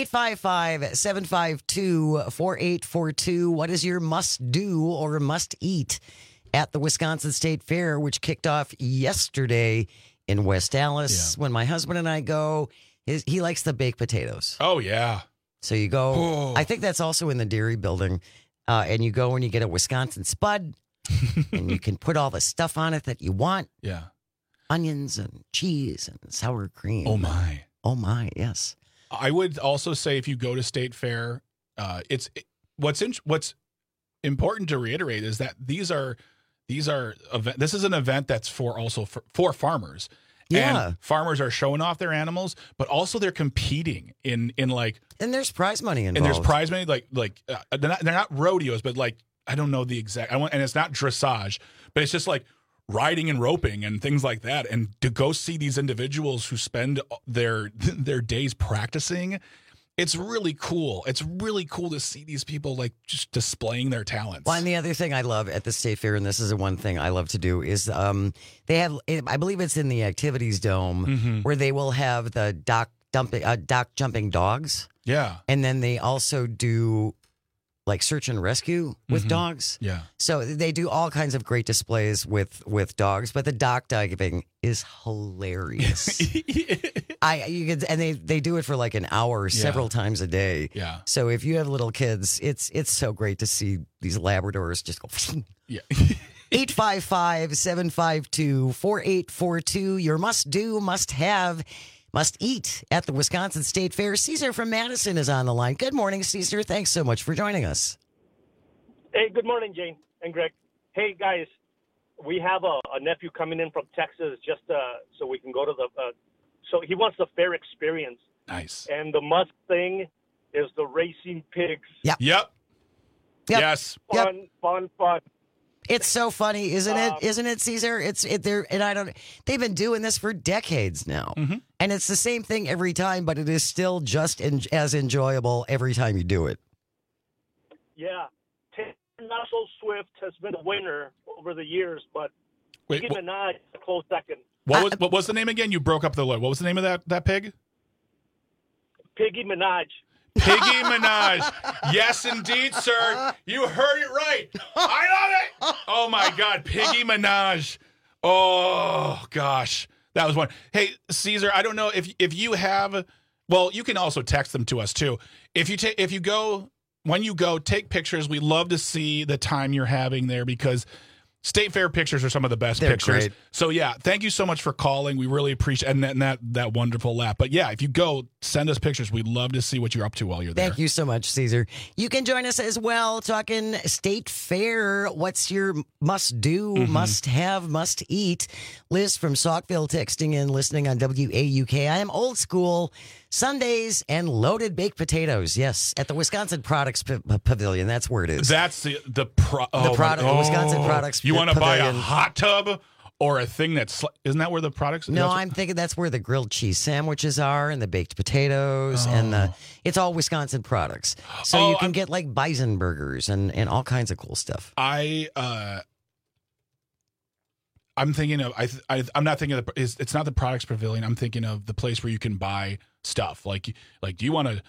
855-752-4842. What is your must do or must eat at the Wisconsin State Fair, which kicked off yesterday in West Allis? When my husband and I go, he likes the baked potatoes. Oh yeah. So you go, I think that's also in the dairy building, and you go and you get a Wisconsin Spud, and you can put all the stuff on it that you want. Yeah. Onions and cheese and sour cream. Oh, my. Oh, my, yes. I would also say if you go to State Fair, what's important to reiterate is that this is an event that's for farmers. Yeah. And farmers are showing off their animals, but also they're competing in like. And there's prize money involved. And there's prize money like they're not rodeos, but like I don't know the exact. And it's not dressage, but it's just like riding and roping and things like that. And to go see these individuals who spend their days practicing. It's really cool. It's really cool to see these people like just displaying their talents. Well, and the other thing I love at the State Fair, and this is the one thing I love to do, is they have, I believe it's in the Activities Dome, where they will have the dock jumping dogs. Yeah. And then they also do like search and rescue with dogs. Yeah. So they do all kinds of great displays with dogs, but the dock diving is hilarious. They do it for like an hour several times a day. Yeah. So if you have little kids, it's so great to see these Labradors just go. Yeah. 855-752-4842. Your must do, must have, must eat at the Wisconsin State Fair. Caesar from Madison is on the line. Good morning, Caesar. Thanks so much for joining us. Hey, good morning, Jane and Greg. Hey, guys, we have a nephew coming in from Texas just so we can go to so he wants the fair experience. Nice. And the must is the racing pigs. Yep. Yes. Fun. It's so funny, isn't it? Isn't it, Caesar? They've been doing this for decades now. And it's the same thing every time, but it is still just as enjoyable every time you do it. Yeah. Not So Swift has been a winner over the years, but Piggy Minaj is a close second. What was the name again? You broke up the What was the name of that pig? Piggy Minaj. Piggy Minaj. Yes, indeed, sir. You heard it right. I love it. Oh, my God. Piggy Minaj. Oh, gosh. That was one. Hey, Caesar, I don't know if you have, well, you can also text them to us, too. When you go, take pictures. We love to see the time you're having there because State Fair pictures are some of the best pictures. Great. So, yeah, thank you so much for calling. We really appreciate and that wonderful laugh. But, yeah, if you go, send us pictures. We'd love to see what you're up to while you're there. Thank you so much, Caesar. You can join us as well talking State Fair. What's your must do, must have, must eat? Liz from Saukville texting in, listening on WAUK. I am old school. Sundays and loaded baked potatoes. Yes, at the Wisconsin Products Pavilion. That's where it is. That's the Wisconsin Products You want to buy a Pavilion. hot tub or a thing that's isn't that where the products? No, I'm thinking that's where the grilled cheese sandwiches are and the baked potatoes and it's all Wisconsin products. So you can get like bison burgers and all kinds of cool stuff. I I'm thinking of I'm not thinking of it's not the Products Pavilion. I'm thinking of the place where you can buy stuff like do you want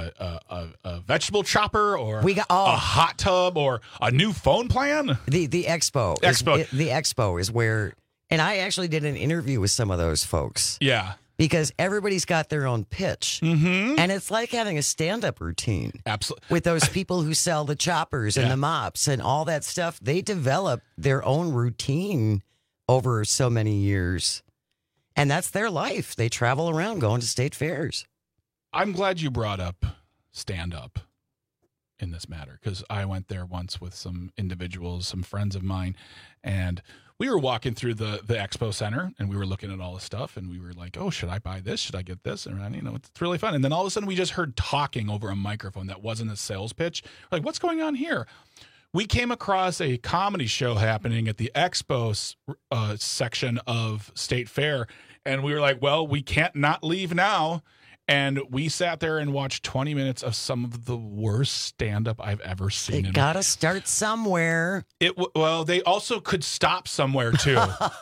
a vegetable chopper or a hot tub or a new phone plan? The Expo. The Expo is where, and I actually did an interview with some of those folks. Yeah. Because everybody's got their own pitch. Mm-hmm. And it's like having a stand-up routine. Absolutely. With those people who sell the choppers and the mops and all that stuff. They develop their own routine over so many years. And that's their life. They travel around going to state fairs. I'm glad you brought up stand-up in this matter, because I went there once with some individuals, some friends of mine, and we were walking through the expo center and we were looking at all the stuff and we were like, oh, should I buy this? Should I get this? And, it's really fun. And then all of a sudden we just heard talking over a microphone that wasn't a sales pitch. We're like, what's going on here? We came across a comedy show happening at the expo section of State Fair. And we were like, well, we can't not leave now. And we sat there and watched 20 minutes of some of the worst stand-up I've ever seen. You got to start somewhere. Well, they also could stop somewhere too.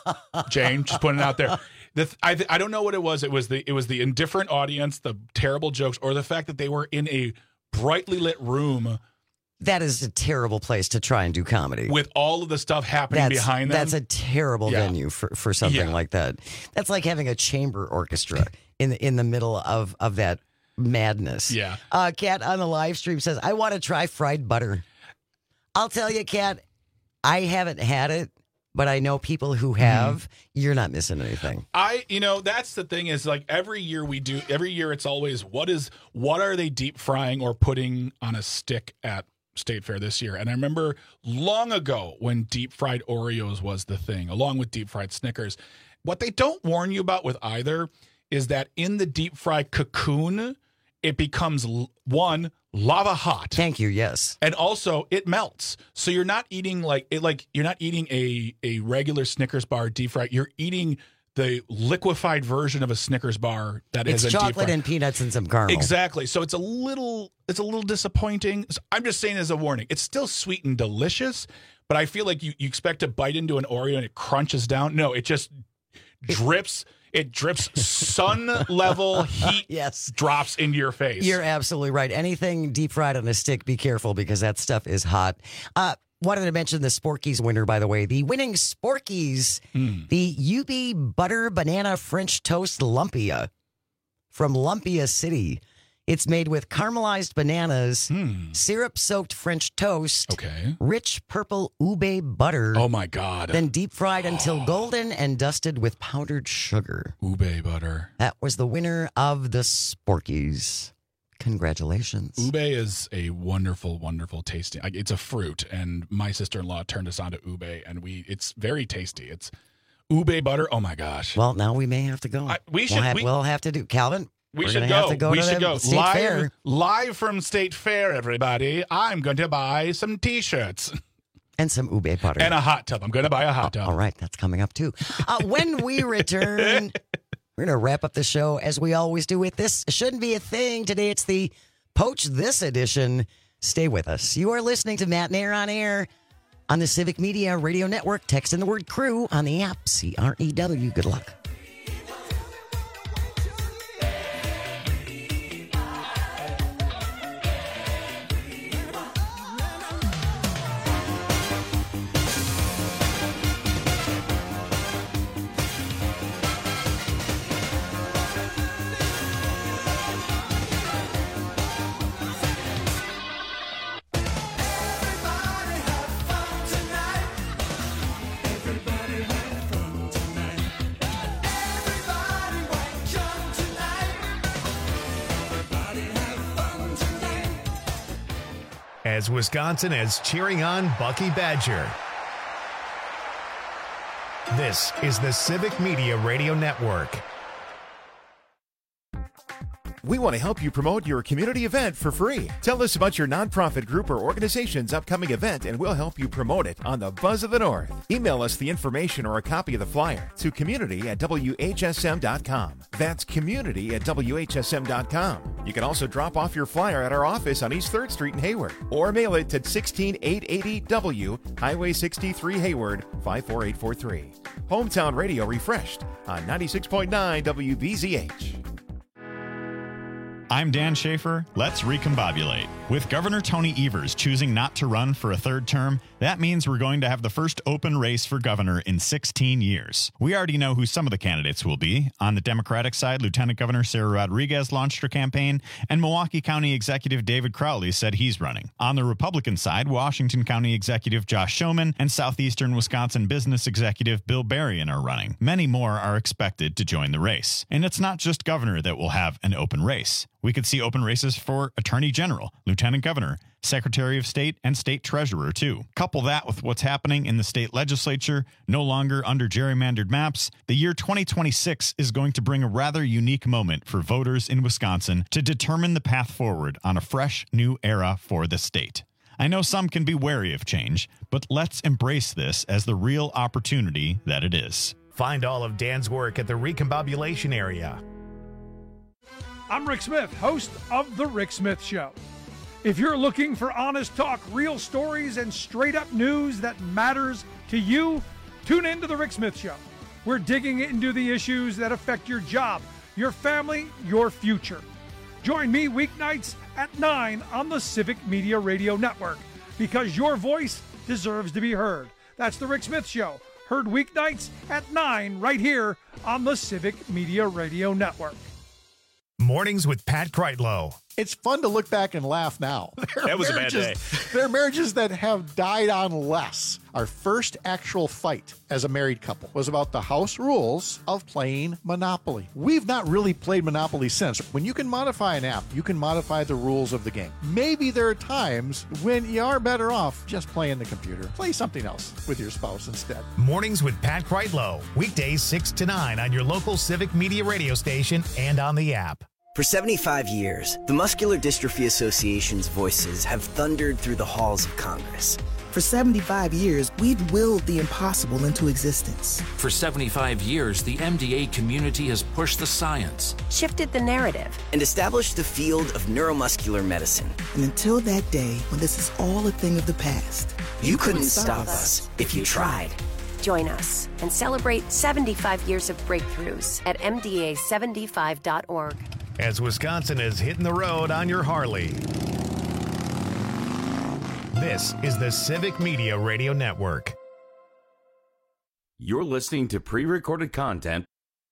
Jane, just putting it out there. I don't know what it was. It was the indifferent audience, the terrible jokes, or the fact that they were in a brightly lit room. That is a terrible place to try and do comedy. With all of the stuff happening behind them. That's a terrible venue for something like that. That's like having a chamber orchestra in the middle of that madness. Yeah. Kat on the live stream says, I want to try fried butter. I'll tell you, Kat, I haven't had it, but I know people who have. You're not missing anything. That's the thing is, like, every year it's always what are they deep frying or putting on a stick at State Fair this year. And I remember long ago when deep fried Oreos was the thing, along with deep fried Snickers. What they don't warn you about with either is that in the deep fried cocoon, it becomes lava hot. Thank you. Yes. And also it melts. So you're not eating you're not eating a regular Snickers bar deep fried. You're eating the liquefied version of a Snickers bar that is a deep fried. It's chocolate and peanuts and some caramel. Exactly. So it's a little disappointing. I'm just saying as a warning. It's still sweet and delicious, but I feel like you expect to bite into an Oreo and it crunches down. No, it just drips. It drips sun level heat. Yes. Drops into your face. You're absolutely right. Anything deep fried on a stick, be careful because that stuff is hot. Wanted to mention the Sporkies winner, by the way. The winning Sporkies, the UB Butter Banana French Toast Lumpia from Lumpia City. It's made with caramelized bananas, syrup-soaked French toast, rich purple ube butter. Oh, my God. Then deep fried until golden and dusted with powdered sugar. Ube butter. That was the winner of the Sporkies. Congratulations. Ube is a wonderful, wonderful tasting. It's a fruit, and my sister-in-law turned us on to ube, and it's very tasty. It's ube butter. Oh, my gosh. Well, now we may have to go. We'll have to do. Calvin? We should go. We should go. Live from State Fair, everybody. I'm going to buy some T-shirts. And some ube butter. And a hot tub. I'm going to buy a hot tub. All right. That's coming up, too. When we return, we're going to wrap up the show as we always do with This Shouldn't Be a Thing. Today, it's the Poach This edition. Stay with us. You are listening to Matt Nair on Air on the Civic Media Radio Network. Text in the word CREW on the app, CREW. Good luck. As Wisconsin is cheering on Bucky Badger. This is the Civic Media Radio Network. We want to help you promote your community event for free. Tell us about your nonprofit group or organization's upcoming event and we'll help you promote it on the Buzz of the North. Email us the information or a copy of the flyer to community@WHSM.com. That's community@WHSM.com. You can also drop off your flyer at our office on East 3rd Street in Hayward or mail it to 16880 W, Highway 63 Hayward, 54843. Hometown Radio refreshed on 96.9 WBZH. I'm Dan Schaefer. Let's recombobulate. With Governor Tony Evers choosing not to run for a third term, that means we're going to have the first open race for governor in 16 years. We already know who some of the candidates will be. On the Democratic side, Lieutenant Governor Sarah Rodriguez launched her campaign, and Milwaukee County Executive David Crowley said he's running. On the Republican side, Washington County Executive Josh Schoeman and Southeastern Wisconsin Business Executive Bill Berrien are running. Many more are expected to join the race. And it's not just governor that will have an open race. We could see open races for Attorney General, Lieutenant Governor, Secretary of State, and State Treasurer, too. Couple that with what's happening in the state legislature, no longer under gerrymandered maps, the year 2026 is going to bring a rather unique moment for voters in Wisconsin to determine the path forward on a fresh, new era for the state. I know some can be wary of change, but let's embrace this as the real opportunity that it is. Find all of Dan's work at the Recombobulation area. I'm Rick Smith, host of The Rick Smith Show. If you're looking for honest talk, real stories, and straight-up news that matters to you, tune in to The Rick Smith Show. We're digging into the issues that affect your job, your family, your future. Join me weeknights at 9 on the Civic Media Radio Network, because your voice deserves to be heard. That's The Rick Smith Show, heard weeknights at 9 right here on the Civic Media Radio Network. Mornings with Pat Kreitlow. It's fun to look back and laugh now. That was a bad day. There are marriages that have died on less. Our first actual fight as a married couple was about the house rules of playing Monopoly. We've not really played Monopoly since. When you can modify an app, you can modify the rules of the game. Maybe there are times when you are better off just playing the computer. Play something else with your spouse instead. Mornings with Pat Kreitlow. Weekdays 6 to 9 on your local Civic Media radio station and on the app. For 75 years, the Muscular Dystrophy Association's voices have thundered through the halls of Congress. For 75 years, we've willed the impossible into existence. For 75 years, the MDA community has pushed the science, shifted the narrative, and established the field of neuromuscular medicine. And until that day, when this is all a thing of the past, you couldn't stop us if you tried. Join us and celebrate 75 years of breakthroughs at MDA75.org. As Wisconsin is hitting the road on your Harley. This is the Civic Media Radio Network. You're listening to pre-recorded content.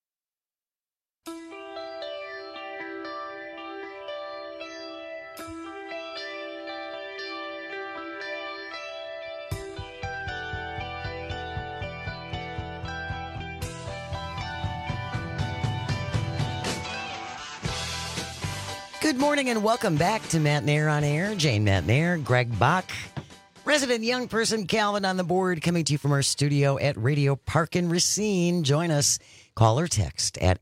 Good morning and welcome back to Matt Nair on Air. Jane Matt Nair, Greg Bach, resident young person Calvin on the board, coming to you from our studio at Radio Park in Racine. Join us. Call or text at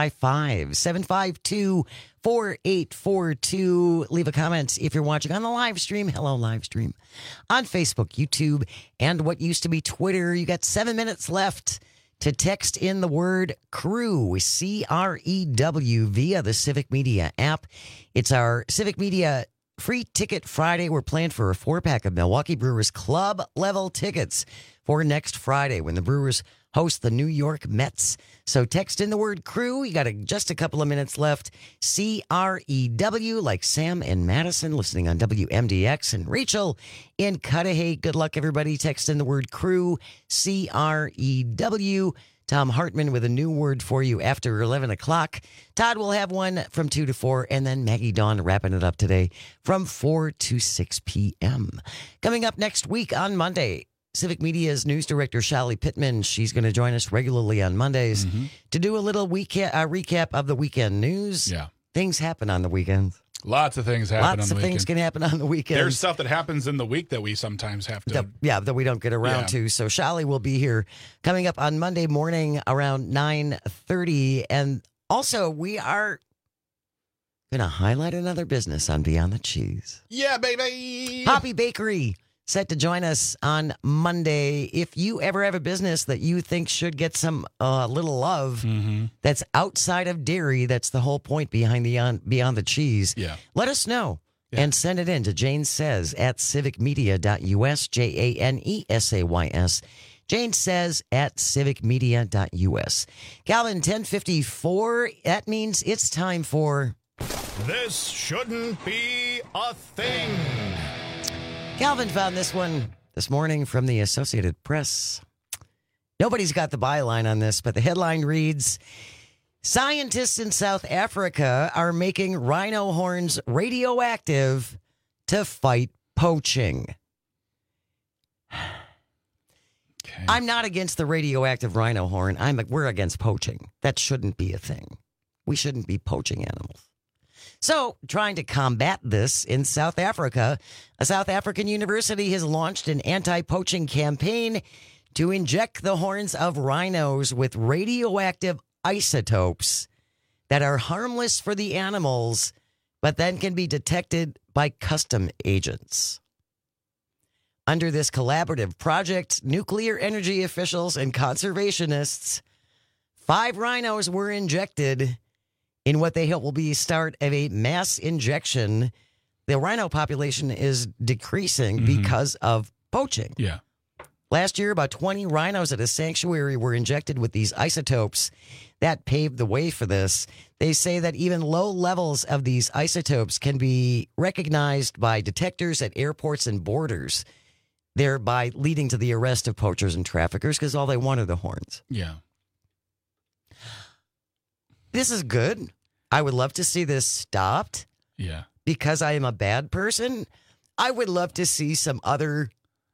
855-752-4842. Leave a comment if you're watching on the live stream. Hello, live stream. On Facebook, YouTube, and what used to be Twitter. You got 7 minutes left to text in the word CREW, C-R-E-W, via the Civic Media app. It's our Civic Media Free Ticket Friday. We're playing for a 4-pack of Milwaukee Brewers club level tickets for next Friday when the Brewers host the New York Mets. So text in the word CREW. You got just a couple of minutes left. C-R-E-W, like Sam and Madison listening on WMDX, and Rachel in Cudahy. Good luck, everybody. Text in the word CREW, C-R-E-W. Tom Hartman with a new word for you after 11 o'clock. Todd will have one from 2 to 4, and then Maggie Dawn wrapping it up today from 4 to 6 p.m. Coming up next week on Monday, Civic Media's news director, Shali Pittman. She's going to join us regularly on Mondays to do a little recap of the weekend news. Yeah. Things happen on the weekends. Lots of things happen on the weekend. Lots of things can happen on the weekend. There's stuff that happens in the week that we sometimes have to... that we don't get around to. So Shali will be here coming up on Monday morning around 9:30. And also, we are going to highlight another business on Beyond the Cheese. Yeah, baby! Hoppy Bakery. Set to join us on Monday. If you ever have a business that you think should get some little love that's outside of dairy, that's the whole point behind Beyond the Cheese, let us know and send it in to Jane Says at civicmedia.us, JANESAYS Jane says at civicmedia.us. Calvin, 10:54. That means it's time for... This shouldn't be a thing. Calvin found this one this morning from the Associated Press. Nobody's got the byline on this, but the headline reads, scientists in South Africa are making rhino horns radioactive to fight poaching. Okay. I'm not against the radioactive rhino horn. We're against poaching. That shouldn't be a thing. We shouldn't be poaching animals. So, trying to combat this in South Africa, a South African university has launched an anti-poaching campaign to inject the horns of rhinos with radioactive isotopes that are harmless for the animals, but then can be detected by custom agents. Under this collaborative project, nuclear energy officials and conservationists, 5 rhinos were injected in what they hope will be the start of a mass injection. The rhino population is decreasing because of poaching. Yeah. Last year, about 20 rhinos at a sanctuary were injected with these isotopes. That paved the way for this. They say that even low levels of these isotopes can be recognized by detectors at airports and borders, thereby leading to the arrest of poachers and traffickers because all they want are the horns. Yeah. This is good. I would love to see this stopped. Yeah. Because I am a bad person. I would love to see some other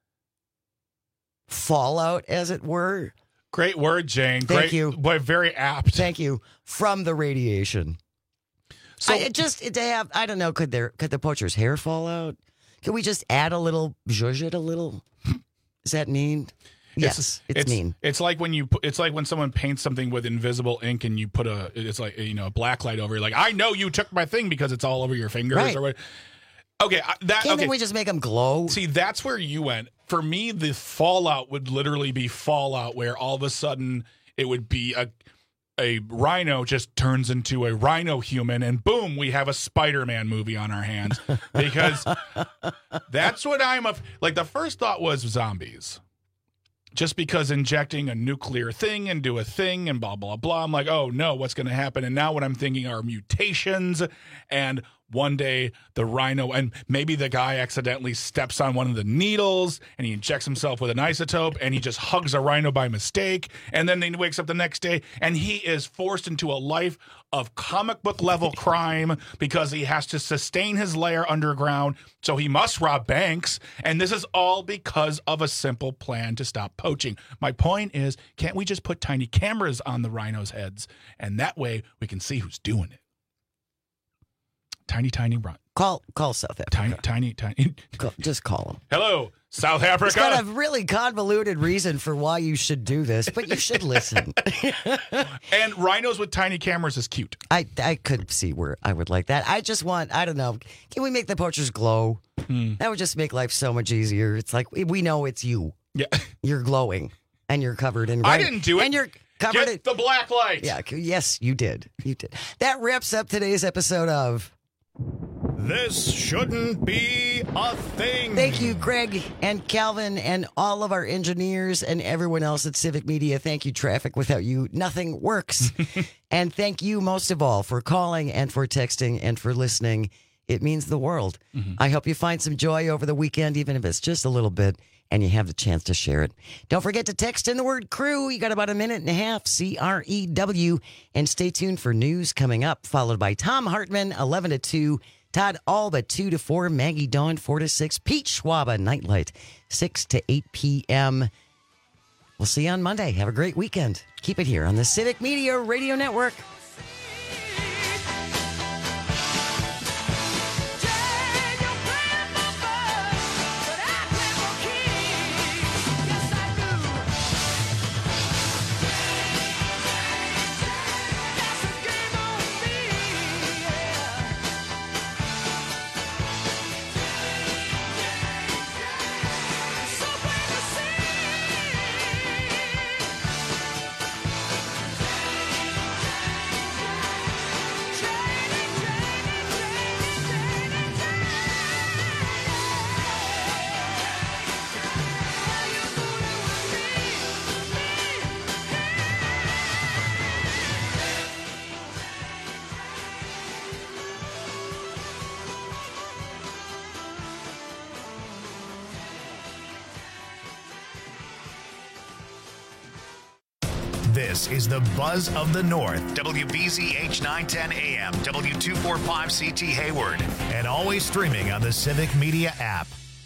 fallout, as it were. Great word, Jane. Thank you. But very apt. Thank you. From the radiation. So I don't know, could the poacher's hair fall out? Could we just add a little, zhuzh it a little? Is that mean? Yes, it's mean. It's like when someone paints something with invisible ink and you put a black light over it. Like, I know you took my thing because it's all over your fingers. Right. Or what. Okay, Can't we just make them glow? See, that's where you went. For me, the fallout would literally be fallout where all of a sudden it would be a rhino just turns into a rhino human and boom, we have a Spider-Man movie on our hands. Because that's what the first thought was zombies. Just because injecting a nuclear thing into a thing and blah, blah, blah. I'm like, oh, no, what's going to happen? And now what I'm thinking are mutations, and one day the rhino, and maybe the guy accidentally steps on one of the needles and he injects himself with an isotope and he just hugs a rhino by mistake. And then he wakes up the next day and he is forced into a life of comic book level crime because he has to sustain his lair underground. So he must rob banks. And this is all because of a simple plan to stop poaching. My point is, can't we just put tiny cameras on the rhinos' heads? And that way we can see who's doing it. Tiny run. Call South Africa. Tiny. Just call them. Hello, South Africa. It's got a really convoluted reason for why you should do this, but you should listen. And rhinos with tiny cameras is cute. I could see where I would like that. I just want, I don't know, can we make the poachers glow? That would just make life so much easier. It's like, we know it's you. Yeah. You're glowing, and you're covered in I didn't do it. And you're covered Get the black light. Yeah, yes, you did. That wraps up today's episode of... This shouldn't be a thing. Thank you, Greg and Calvin and all of our engineers and everyone else at Civic Media. Thank you, traffic. Without you, nothing works. And thank you most of all for calling and for texting and for listening. It means the world. I hope you find some joy over the weekend, even if it's just a little bit, and you have the chance to share it. Don't forget to text in the word crew. You got about a minute and a half, CREW. And stay tuned for news coming up, followed by Tom Hartman, 11 to 2. Todd Alba, 2 to 4. Maggie Dawn, 4 to 6. Pete Schwaba, Nightlight, 6 to 8 p.m. We'll see you on Monday. Have a great weekend. Keep it here on the Civic Media Radio Network. This is the Buzz of the North, WBZH 910 AM, W245 CT Hayward, and always streaming on the Civic Media app.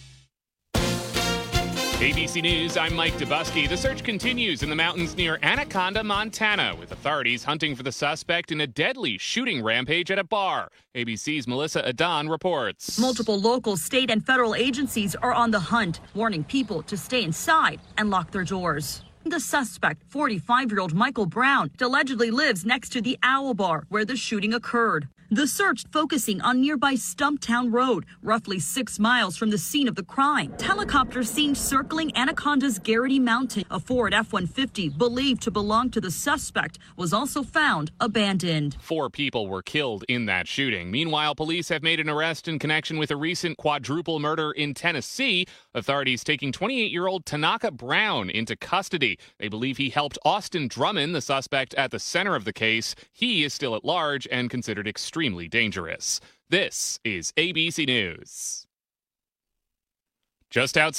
ABC News, I'm Mike Dubusky. The search continues in the mountains near Anaconda, Montana, with authorities hunting for the suspect in a deadly shooting rampage at a bar. ABC's Melissa Adan reports. Multiple local, state, and federal agencies are on the hunt, warning people to stay inside and lock their doors. The suspect, 45-year-old Michael Brown, allegedly lives next to the Owl Bar where the shooting occurred. The search focusing on nearby Stumptown Road, roughly 6 miles from the scene of the crime. Helicopters seen circling Anaconda's Garrity Mountain. A Ford F-150 believed to belong to the suspect was also found abandoned. 4 people were killed in that shooting. Meanwhile, police have made an arrest in connection with a recent quadruple murder in Tennessee. Authorities taking 28-year-old Tanaka Brown into custody. They believe he helped Austin Drummond, the suspect at the center of the case. He is still at large and considered extremely dangerous. This is ABC News. Just outside